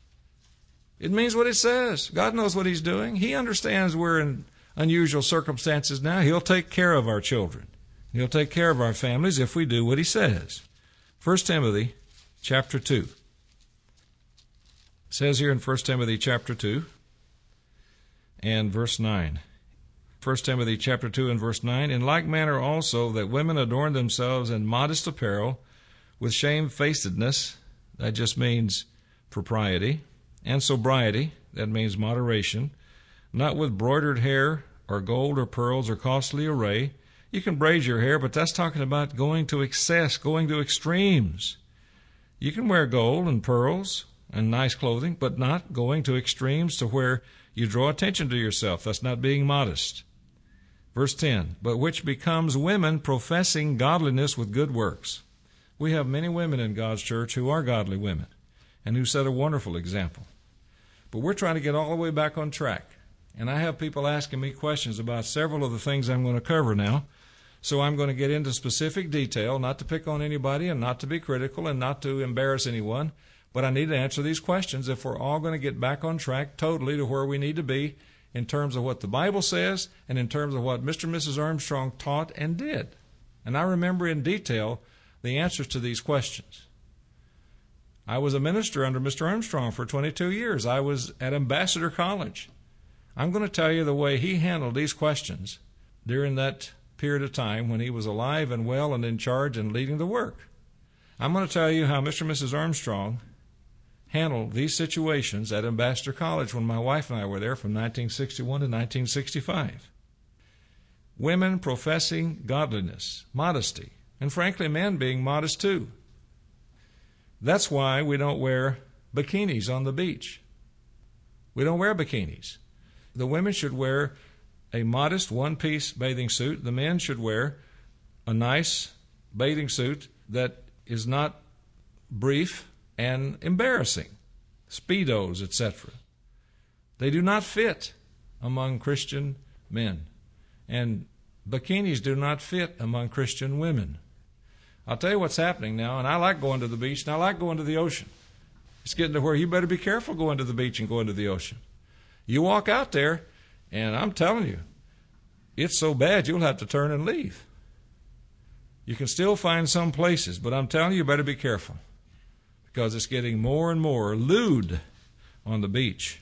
[SPEAKER 1] It means what it says. God knows what He's doing. He understands we're in unusual circumstances now. He'll take care of our children. He'll take care of our families if we do what He says. First Timothy chapter two. It says here in First Timothy chapter two and verse nine. First Timothy chapter two and verse nine. In like manner also that women adorn themselves in modest apparel with shamefacedness, that just means propriety, and sobriety, that means moderation, not with broidered hair or gold or pearls or costly array. You can braid your hair, but that's talking about going to excess, going to extremes. You can wear gold and pearls and nice clothing, but not going to extremes to where you draw attention to yourself. That's not being modest. Verse ten, but which becomes women professing godliness with good works. We have many women in God's church who are godly women and who set a wonderful example. But we're trying to get all the way back on track. And I have people asking me questions about several of the things I'm going to cover now. So I'm going to get into specific detail, not to pick on anybody and not to be critical and not to embarrass anyone. But I need to answer these questions if we're all going to get back on track totally to where we need to be in terms of what the Bible says and in terms of what Mister and Missus Armstrong taught and did. And I remember in detail the answers to these questions. I was a minister under Mister Armstrong for twenty-two years. I was at Ambassador College. I'm going to tell you the way he handled these questions during that period of time when he was alive and well and in charge and leading the work. I'm going to tell you how Mister and Missus Armstrong handled these situations at Ambassador College when my wife and I were there from nineteen sixty-one to nineteen sixty-five. Women professing godliness, modesty, and frankly men being modest too. That's why we don't wear bikinis on the beach. We don't wear bikinis. The women should wear a modest one-piece bathing suit. The men should wear a nice bathing suit that is not brief and embarrassing. Speedos, et cetera. They do not fit among Christian men. And bikinis do not fit among Christian women. I'll tell you what's happening now, and I like going to the beach, and I like going to the ocean. It's getting to where you better be careful going to the beach and going to the ocean. You walk out there, and I'm telling you, it's so bad you'll have to turn and leave. You can still find some places, but I'm telling you, you better be careful, because it's getting more and more lewd on the beach.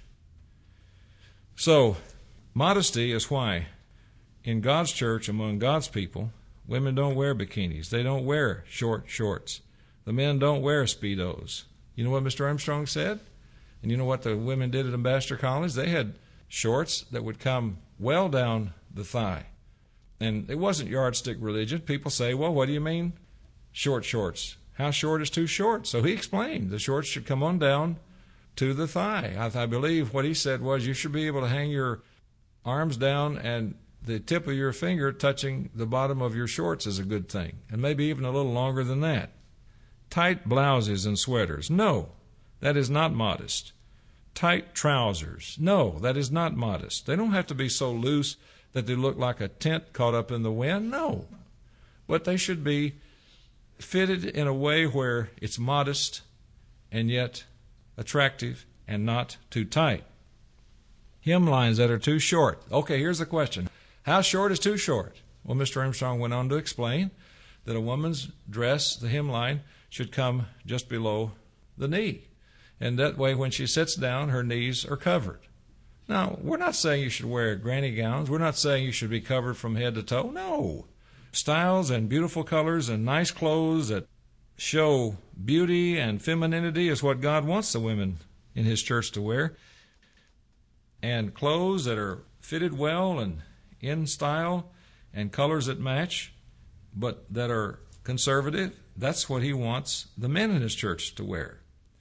[SPEAKER 1] So, modesty is why in God's church, among God's people, women don't wear bikinis. They don't wear short shorts. The men don't wear Speedos. You know what Mister Armstrong said? And you know what the women did at Ambassador College? They had shorts that would come well down the thigh. And it wasn't yardstick religion. People say, well, what do you mean short shorts? How short is too short? So he explained the shorts should come on down to the thigh. I, I believe what he said was you should be able to hang your arms down and the tip of your finger touching the bottom of your shorts is a good thing, and maybe even a little longer than that. Tight blouses and sweaters, no, that is not modest. Tight trousers, no, that is not modest. They don't have to be so loose that they look like a tent caught up in the wind, no. But they should be fitted in a way where it's modest and yet attractive and not too tight. Hemlines that are too short. Okay, here's the question. How short is too short? Well, Mister Armstrong went on to explain that a woman's dress, the hemline, should come just below the knee. And that way, when she sits down, her knees are covered. Now, we're not saying you should wear granny gowns. We're not saying you should be covered from head to toe. No. Styles and beautiful colors and nice clothes that show beauty and femininity is what God wants the women in His church to wear. And clothes that are fitted well and in style and colors that match, but that are conservative, that's what He wants the men in His church to wear.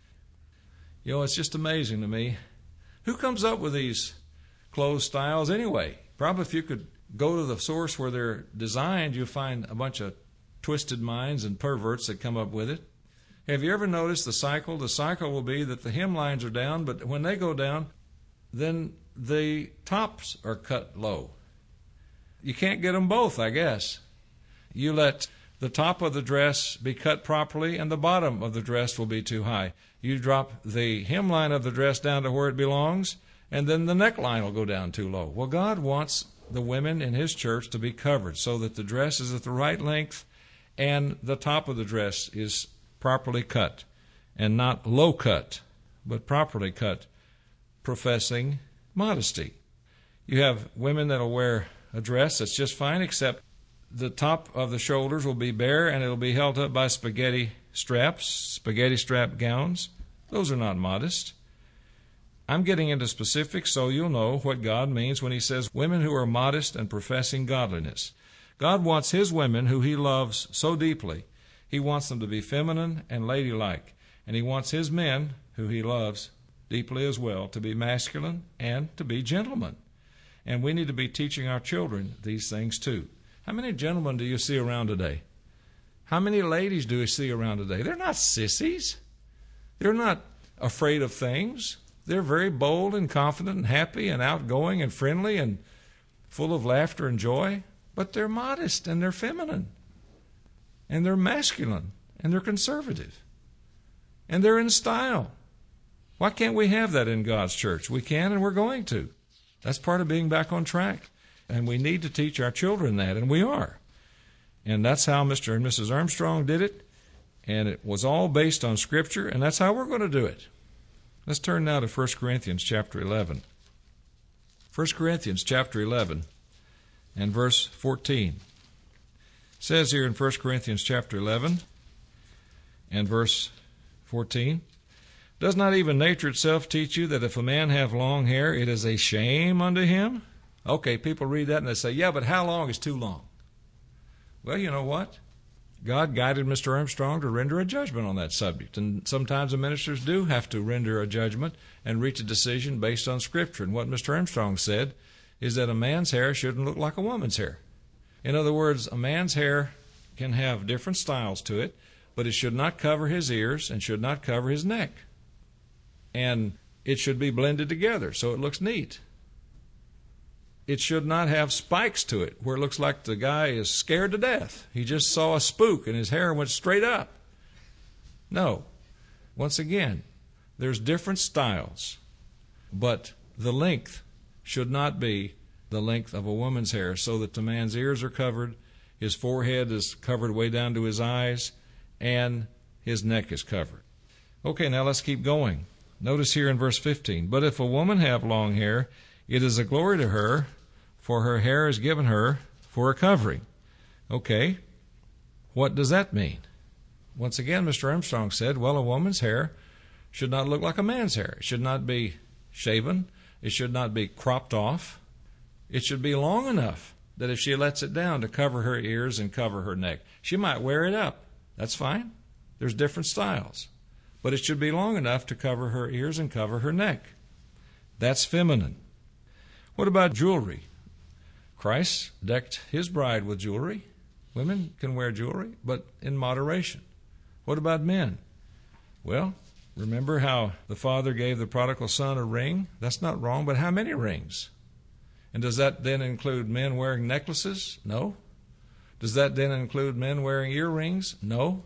[SPEAKER 1] You know, it's just amazing to me. Who comes up with these clothes styles anyway? Probably if you could go to the source where they're designed, you'll find a bunch of twisted minds and perverts that come up with it. Have you ever noticed the cycle? The cycle will be that the hemlines are down, but when they go down, then the tops are cut low. You can't get them both, I guess. You let the top of the dress be cut properly, and the bottom of the dress will be too high. You drop the hemline of the dress down to where it belongs, and then the neckline will go down too low. Well, God wants the women in His church to be covered so that the dress is at the right length and the top of the dress is properly cut, and not low cut, but properly cut, professing modesty. You have women that will wear a dress that's just fine, except the top of the shoulders will be bare and it'll be held up by spaghetti straps, spaghetti strap gowns. Those are not modest. I'm getting into specifics so you'll know what God means when He says women who are modest and professing godliness. God wants His women who He loves so deeply. He wants them to be feminine and ladylike. And He wants His men who He loves deeply as well to be masculine and to be gentlemen. And we need to be teaching our children these things too. How many gentlemen do you see around today? How many ladies do you see around today? They're not sissies. They're not afraid of things. They're very bold and confident and happy and outgoing and friendly and full of laughter and joy. But they're modest and they're feminine. And they're masculine and they're conservative. And they're in style. Why can't we have that in God's church? We can, and we're going to. That's part of being back on track. And we need to teach our children that, and we are. And that's how Mister and Missus Armstrong did it. And it was all based on Scripture, and that's how we're going to do it. Let's turn now to First Corinthians chapter eleven. First Corinthians chapter eleven and verse fourteen. It says here in First Corinthians chapter eleven and verse fourteen, does not even nature itself teach you that if a man have long hair, it is a shame unto him? Okay, people read that and they say, yeah, but how long is too long? Well, you know what? God guided Mister Armstrong to render a judgment on that subject. And sometimes the ministers do have to render a judgment and reach a decision based on Scripture. And what Mister Armstrong said is that a man's hair shouldn't look like a woman's hair. In other words, a man's hair can have different styles to it, but it should not cover his ears and should not cover his neck. And it should be blended together so it looks neat. It should not have spikes to it where it looks like the guy is scared to death. He just saw a spook and his hair went straight up. No. Once again, there's different styles, but the length should not be the length of a woman's hair, so that the man's ears are covered, his forehead is covered way down to his eyes, and his neck is covered. Okay, now let's keep going. Notice here in verse fifteen, but if a woman have long hair, it is a glory to her, for her hair is given her for a covering. Okay, what does that mean? Once again, Mister Armstrong said, well, a woman's hair should not look like a man's hair. It should not be shaven. It should not be cropped off. It should be long enough that if she lets it down to cover her ears and cover her neck, she might wear it up. That's fine. There's different styles. But it should be long enough to cover her ears and cover her neck. That's feminine. What about jewelry? Christ decked his bride with jewelry. Women can wear jewelry, but in moderation. What about men? Well, remember how the father gave the prodigal son a ring? That's not wrong, but how many rings? And does that then include men wearing necklaces? No. Does that then include men wearing earrings? No.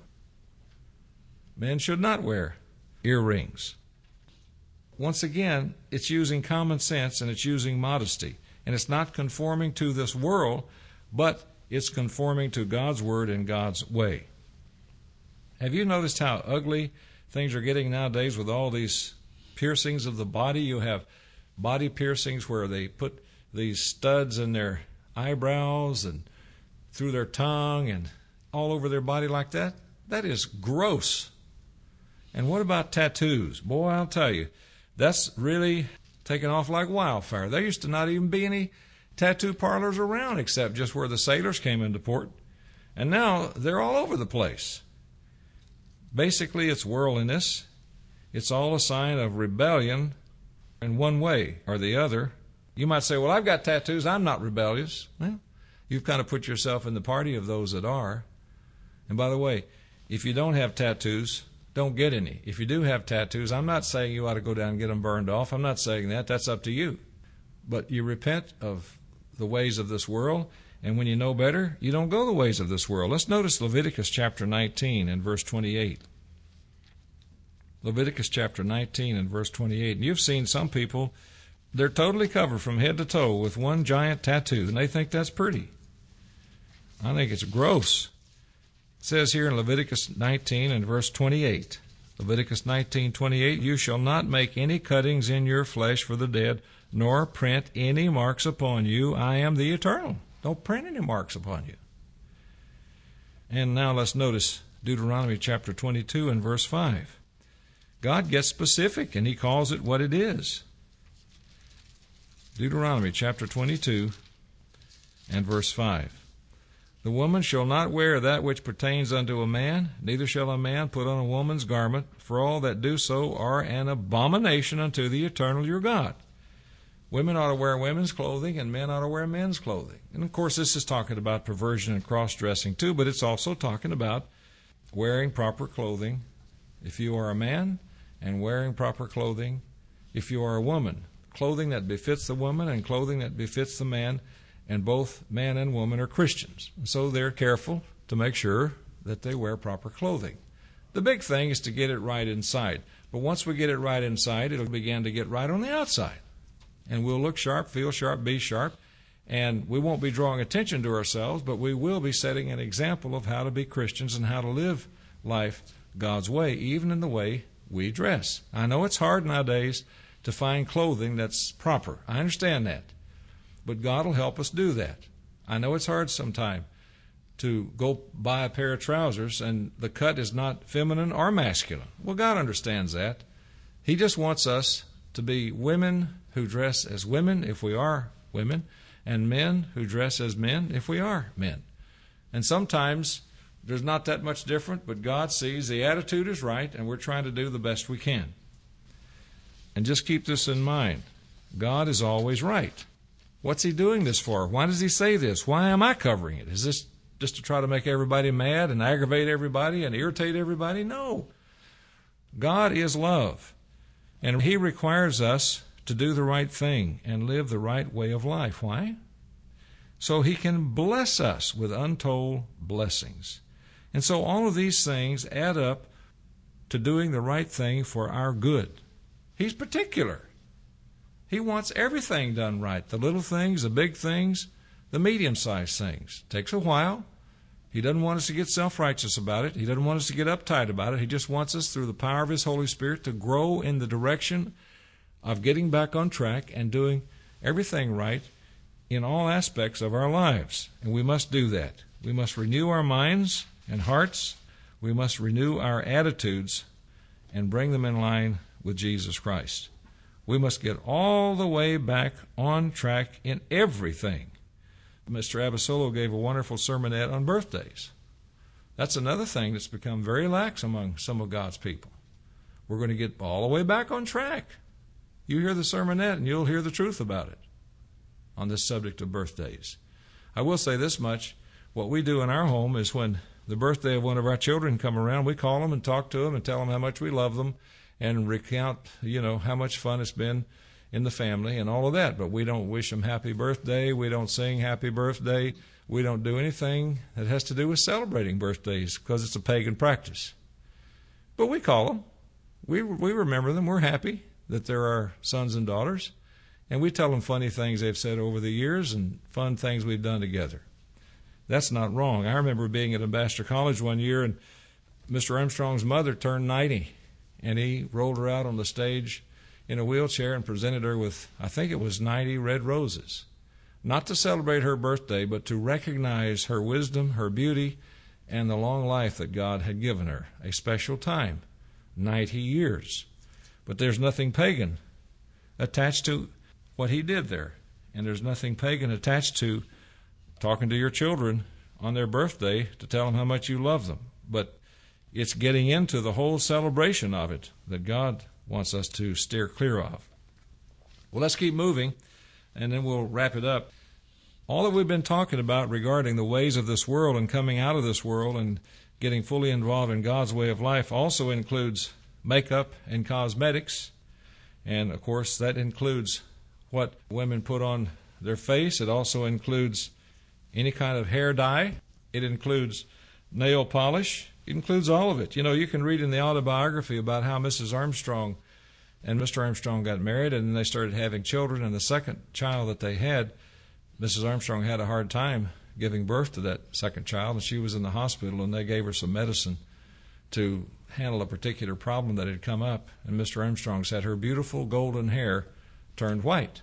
[SPEAKER 1] Men should not wear earrings. Once again, it's using common sense and it's using modesty. And it's not conforming to this world, but it's conforming to God's word and God's way. Have you noticed how ugly things are getting nowadays with all these piercings of the body? You have body piercings where they put these studs in their eyebrows and through their tongue and all over their body like that. That is gross. And what about tattoos? Boy, I'll tell you, that's really taken off like wildfire. There used to not even be any tattoo parlors around except just where the sailors came into port. And now they're all over the place. Basically, it's worldliness. It's all a sign of rebellion in one way or the other. You might say, well, I've got tattoos. I'm not rebellious. Well, you've kind of put yourself in the party of those that are. And by the way, if you don't have tattoos, don't get any. If you do have tattoos, I'm not saying you ought to go down and get them burned off. I'm not saying that. That's up to you. But you repent of the ways of this world, and when you know better, you don't go the ways of this world. Let's notice Leviticus chapter nineteen and verse twenty-eight. Leviticus chapter nineteen and verse twenty-eight. And you've seen some people, they're totally covered from head to toe with one giant tattoo, and they think that's pretty. I think it's gross. It says here in Leviticus nineteen and verse twenty-eight, Leviticus nineteen twenty-eight, you shall not make any cuttings in your flesh for the dead, nor print any marks upon you. I am the Eternal. Don't print any marks upon you. And now let's notice Deuteronomy chapter twenty-two and verse five. God gets specific, and he calls it what it is. Deuteronomy chapter twenty-two and verse five. The woman shall not wear that which pertains unto a man, neither shall a man put on a woman's garment, for all that do so are an abomination unto the Eternal your God. Women ought to wear women's clothing, and men ought to wear men's clothing. And of course, this is talking about perversion and cross-dressing too, but it's also talking about wearing proper clothing if you are a man, and wearing proper clothing if you are a woman. Clothing that befits the woman and clothing that befits the man, and both man and woman are Christians. So they're careful to make sure that they wear proper clothing. The big thing is to get it right inside. But once we get it right inside, it'll begin to get right on the outside. And we'll look sharp, feel sharp, be sharp. And we won't be drawing attention to ourselves, but we will be setting an example of how to be Christians and how to live life God's way, even in the way we dress. I know it's hard nowadays to find clothing that's proper. I understand that. But God will help us do that. I know it's hard sometimes to go buy a pair of trousers and the cut is not feminine or masculine. Well, God understands that. He just wants us to be women who dress as women if we are women, and men who dress as men if we are men. And sometimes there's not that much different, but God sees the attitude is right, and we're trying to do the best we can. And just keep this in mind. God is always right. What's he doing this for? Why does he say this? Why am I covering it? Is this just to try to make everybody mad and aggravate everybody and irritate everybody? No. God is love, and he requires us to do the right thing and live the right way of life. Why? So he can bless us with untold blessings. And so all of these things add up to doing the right thing for our good. He's particular. He wants everything done right, the little things, the big things, the medium-sized things. It takes a while. He doesn't want us to get self-righteous about it. He doesn't want us to get uptight about it. He just wants us, through the power of his Holy Spirit, to grow in the direction of getting back on track and doing everything right in all aspects of our lives. And we must do that. We must renew our minds and hearts. We must renew our attitudes and bring them in line with Jesus Christ. We must get all the way back on track in everything. Mister Abasolo gave a wonderful sermonette on birthdays. That's another thing that's become very lax among some of God's people. We're going to get all the way back on track. You hear the sermonette and you'll hear the truth about it on this subject of birthdays. I will say this much. What we do in our home is when the birthday of one of our children come around, we call them and talk to them and tell them how much we love them and recount, you know, how much fun it's been in the family and all of that. But we don't wish them happy birthday. We don't sing happy birthday. We don't do anything that has to do with celebrating birthdays because it's a pagan practice. But we call them. We, we remember them. We're happy that they're our sons and daughters. And we tell them funny things they've said over the years and fun things we've done together. That's not wrong. I remember being at Ambassador College one year, and Mister Armstrong's mother turned ninety. And he rolled her out on the stage in a wheelchair and presented her with, I think it was ninety red roses. Not to celebrate her birthday, but to recognize her wisdom, her beauty, and the long life that God had given her. A special time, ninety years. But there's nothing pagan attached to what he did there. And there's nothing pagan attached to talking to your children on their birthday to tell them how much you love them. But it's getting into the whole celebration of it that God wants us to steer clear of. Well, let's keep moving, and then we'll wrap it up. All that we've been talking about regarding the ways of this world and coming out of this world and getting fully involved in God's way of life also includes makeup and cosmetics. And, of course, that includes what women put on their face. It also includes any kind of hair dye. It includes nail polish. It includes all of it. You know, you can read in the autobiography about how Missus Armstrong and Mister Armstrong got married, and then they started having children. And the second child that they had, Missus Armstrong had a hard time giving birth to that second child, and she was in the hospital, and they gave her some medicine to handle a particular problem that had come up. And Mister Armstrong said her beautiful golden hair turned white.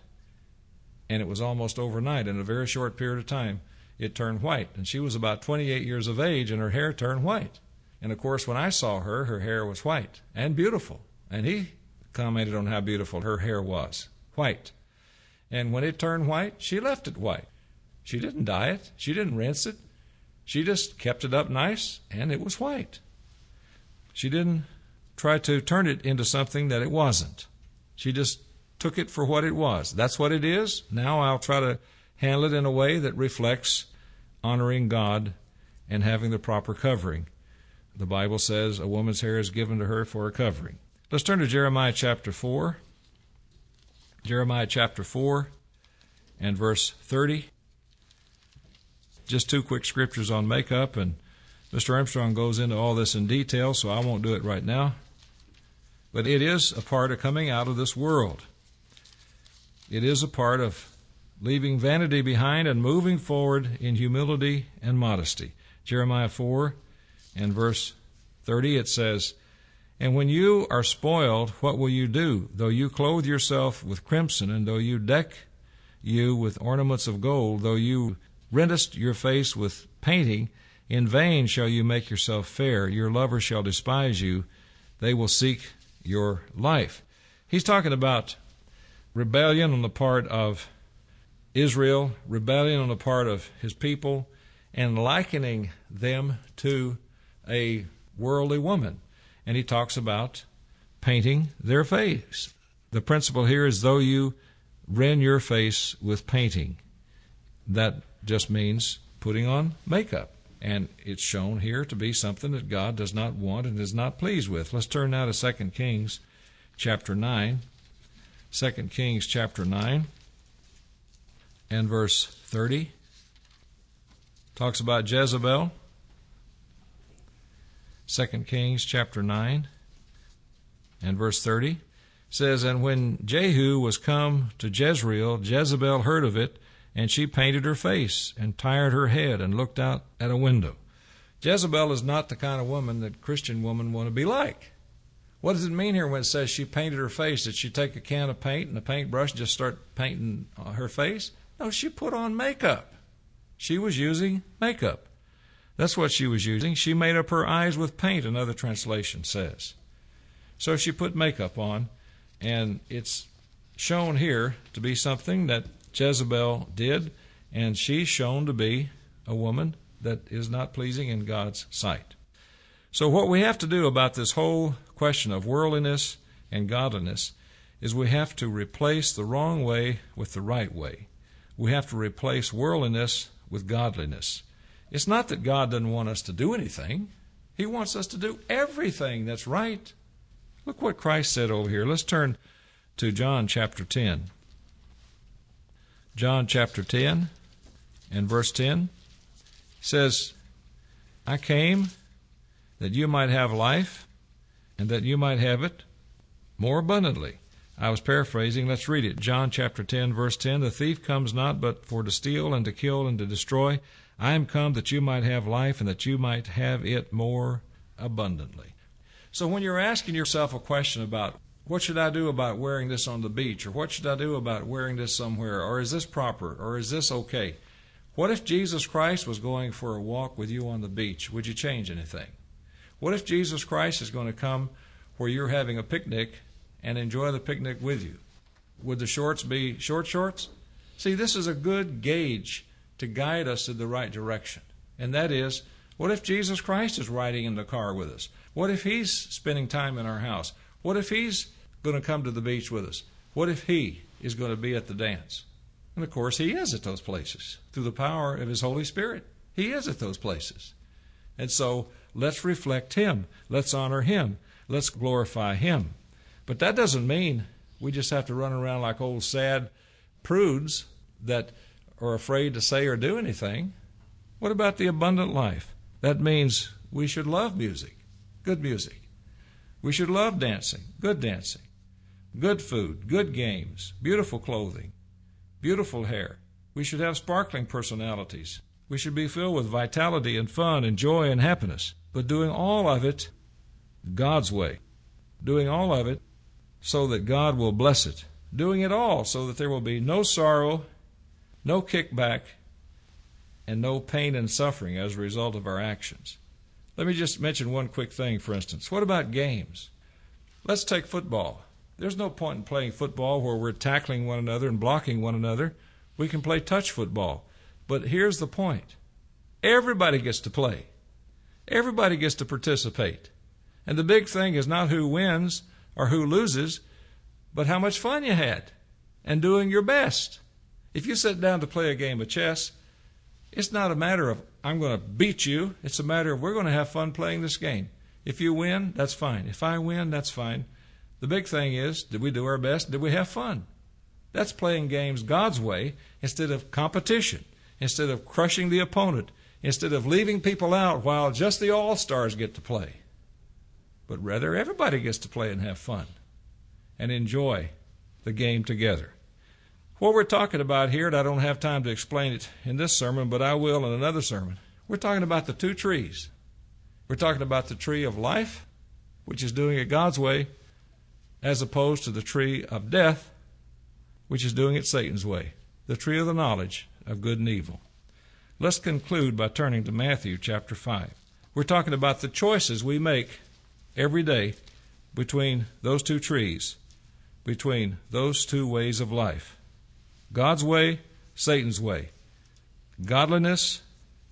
[SPEAKER 1] And it was almost overnight. In a very short period of time, it turned white. And she was about twenty-eight years of age, and her hair turned white. And, of course, when I saw her, her hair was white and beautiful. And he commented on how beautiful her hair was, white. And when it turned white, she left it white. She didn't dye it. She didn't rinse it. She just kept it up nice, and it was white. She didn't try to turn it into something that it wasn't. She just took it for what it was. That's what it is. Now I'll try to handle it in a way that reflects honoring God and having the proper covering. The Bible says a woman's hair is given to her for a covering. Let's turn to Jeremiah chapter four. Jeremiah chapter four and verse thirty. Just two quick scriptures on makeup, and Mister Armstrong goes into all this in detail, so I won't do it right now. But it is a part of coming out of this world. It is a part of leaving vanity behind and moving forward in humility and modesty. Jeremiah four and verse thirty, it says, "And when you are spoiled, what will you do? Though you clothe yourself with crimson, and though you deck you with ornaments of gold, though you rendest your face with painting, in vain shall you make yourself fair. Your lovers shall despise you. They will seek your life." He's talking about rebellion on the part of Israel, rebellion on the part of his people, and likening them to a worldly woman. And he talks about painting their face. The principle here is though you rend your face with painting. that just means putting on makeup. And it's shown here to be something that God does not want and is not pleased with. Let's turn now to Second Kings chapter nine. Second Kings chapter nine and verse thirty. Talks about Jezebel. Second Kings chapter nine and verse thirty says, "And when Jehu was come to Jezreel, Jezebel heard of it, and she painted her face and tired her head and looked out at a window." Jezebel is not the kind of woman that Christian women want to be like. What does it mean here when it says she painted her face? Did she take a can of paint and a paintbrush and just start painting her face? No, she put on makeup. She was using makeup. That's what she was using. She made up her eyes with paint, another translation says. So she put makeup on, and it's shown here to be something that Jezebel did, and she's shown to be a woman that is not pleasing in God's sight. So what we have to do about this whole question of worldliness and godliness is we have to replace the wrong way with the right way. We have to replace worldliness with godliness. It's not that God doesn't want us to do anything. He wants us to do everything that's right. Look what Christ said over here. Let's turn to John chapter ten. John chapter ten and verse ten says, "I came that you might have life and that you might have it more abundantly." I was paraphrasing. Let's read it. John chapter ten, verse ten, "The thief comes not but for to steal and to kill and to destroy. I am come that you might have life and that you might have it more abundantly." So when you're asking yourself a question about what should I do about wearing this on the beach, or what should I do about wearing this somewhere, or is this proper, or is this okay? What if Jesus Christ was going for a walk with you on the beach? Would you change anything? What if Jesus Christ is going to come where you're having a picnic and enjoy the picnic with you? Would the shorts be short shorts? See, this is a good gauge to guide us in the right direction. And that is, what if Jesus Christ is riding in the car with us? What if he's spending time in our house? What if he's going to come to the beach with us? What if he is going to be at the dance? And of course he is at those places. Through the power of his Holy Spirit, he is at those places. And so let's reflect him. Let's honor him. Let's glorify him. But that doesn't mean we just have to run around like old sad prudes that are afraid to say or do anything. What about the abundant life? That means we should love music, good music. We should love dancing, good dancing, good food, good games, beautiful clothing, beautiful hair. We should have sparkling personalities. We should be filled with vitality and fun and joy and happiness, but doing all of it God's way, doing all of it so that God will bless it, doing it all so that there will be no sorrow, no kickback, and no pain and suffering as a result of our actions. Let me just mention one quick thing, for instance. What about games? Let's take football. There's no point in playing football where we're tackling one another and blocking one another. We can play touch football. But here's the point. Everybody gets to play. Everybody gets to participate. And the big thing is not who wins or who loses, but how much fun you had and doing your best. If you sit down to play a game of chess, it's not a matter of I'm going to beat you. It's a matter of we're going to have fun playing this game. If you win, that's fine. If I win, that's fine. The big thing is, did we do our best? Did we have fun? That's playing games God's way instead of competition, instead of crushing the opponent, instead of leaving people out while just the all-stars get to play. But rather, everybody gets to play and have fun and enjoy the game together. What we're talking about here, and I don't have time to explain it in this sermon, but I will in another sermon, we're talking about the two trees. We're talking about the tree of life, which is doing it God's way, as opposed to the tree of death, which is doing it Satan's way, the tree of the knowledge of good and evil. Let's conclude by turning to Matthew chapter five. We're talking about the choices we make every day between those two trees, between those two ways of life. God's way, Satan's way. Godliness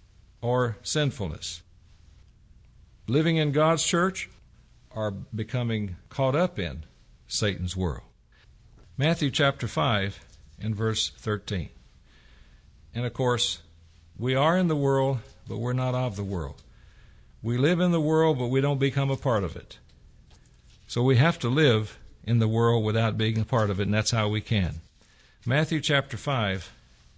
[SPEAKER 1] or sinfulness. Living in God's church or becoming caught up in Satan's world. Matthew chapter five and verse thirteen. And of course, we are in the world, but we're not of the world. We live in the world, but we don't become a part of it. So we have to live in the world without being a part of it, and that's how we can. Matthew chapter five,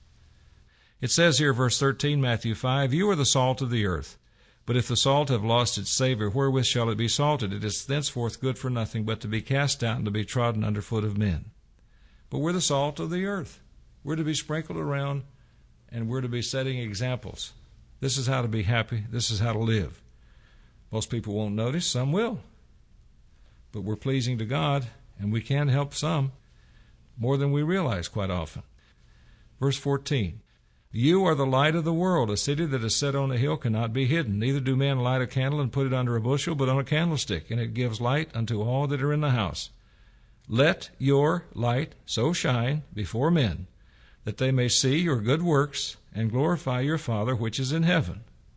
[SPEAKER 1] it says here, verse thirteen, Matthew five, "You are the salt of the earth. But if the salt have lost its savor, wherewith shall it be salted? It is thenceforth good for nothing, but to be cast out and to be trodden under foot of men." But we're the salt of the earth. We're to be sprinkled around, and we're to be setting examples. This is how to be happy. This is how to live. Most people won't notice. Some will. But we're pleasing to God, and we can help some more than we realize quite often. Verse fourteen, "You are the light of the world. A city that is set on a hill cannot be hidden. Neither do men light a candle and put it under a bushel, but on a candlestick, and it gives light unto all that are in the house. Let your light so shine before men, that they may see your good works and glorify your Father which is in heaven."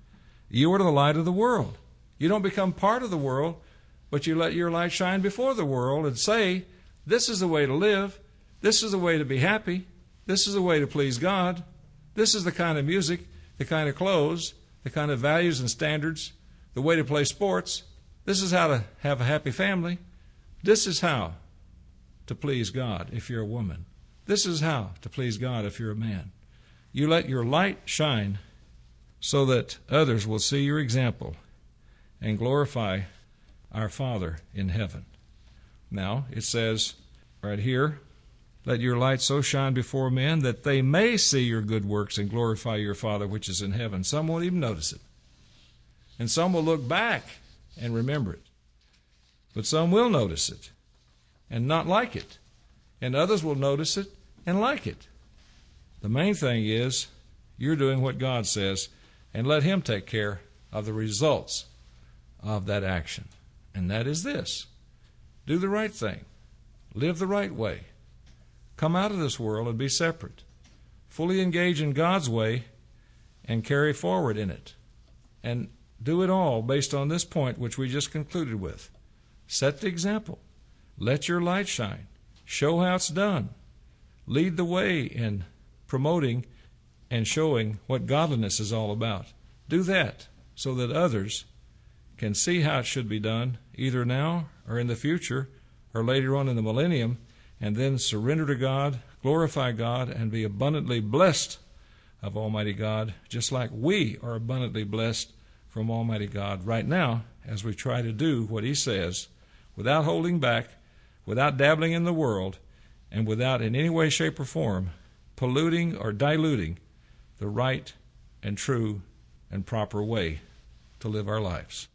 [SPEAKER 1] You are the light of the world. You don't become part of the world, but you let your light shine before the world and say, this is the way to live. This is the way to be happy. This is the way to please God. This is the kind of music, the kind of clothes, the kind of values and standards, the way to play sports. This is how to have a happy family. This is how to please God if you're a woman. This is how to please God if you're a man. You let your light shine so that others will see your example and glorify our Father in heaven. Now, it says right here, "Let your light so shine before men that they may see your good works and glorify your Father which is in heaven." Some won't even notice it. And some will look back and remember it. But some will notice it and not like it. And others will notice it and like it. The main thing is you're doing what God says, and let Him take care of the results of that action. And that is this: do the right thing. Live the right way. Come out of this world and be separate. Fully engage in God's way and carry forward in it. And do it all based on this point which we just concluded with. Set the example. Let your light shine. Show how it's done. Lead the way in promoting and showing what godliness is all about. Do that so that others can see how it should be done, either now or in the future or later on in the millennium, and then surrender to God, glorify God, and be abundantly blessed of Almighty God, just like we are abundantly blessed from Almighty God right now as we try to do what He says without holding back, without dabbling in the world, and without in any way, shape, or form polluting or diluting the right and true and proper way to live our lives.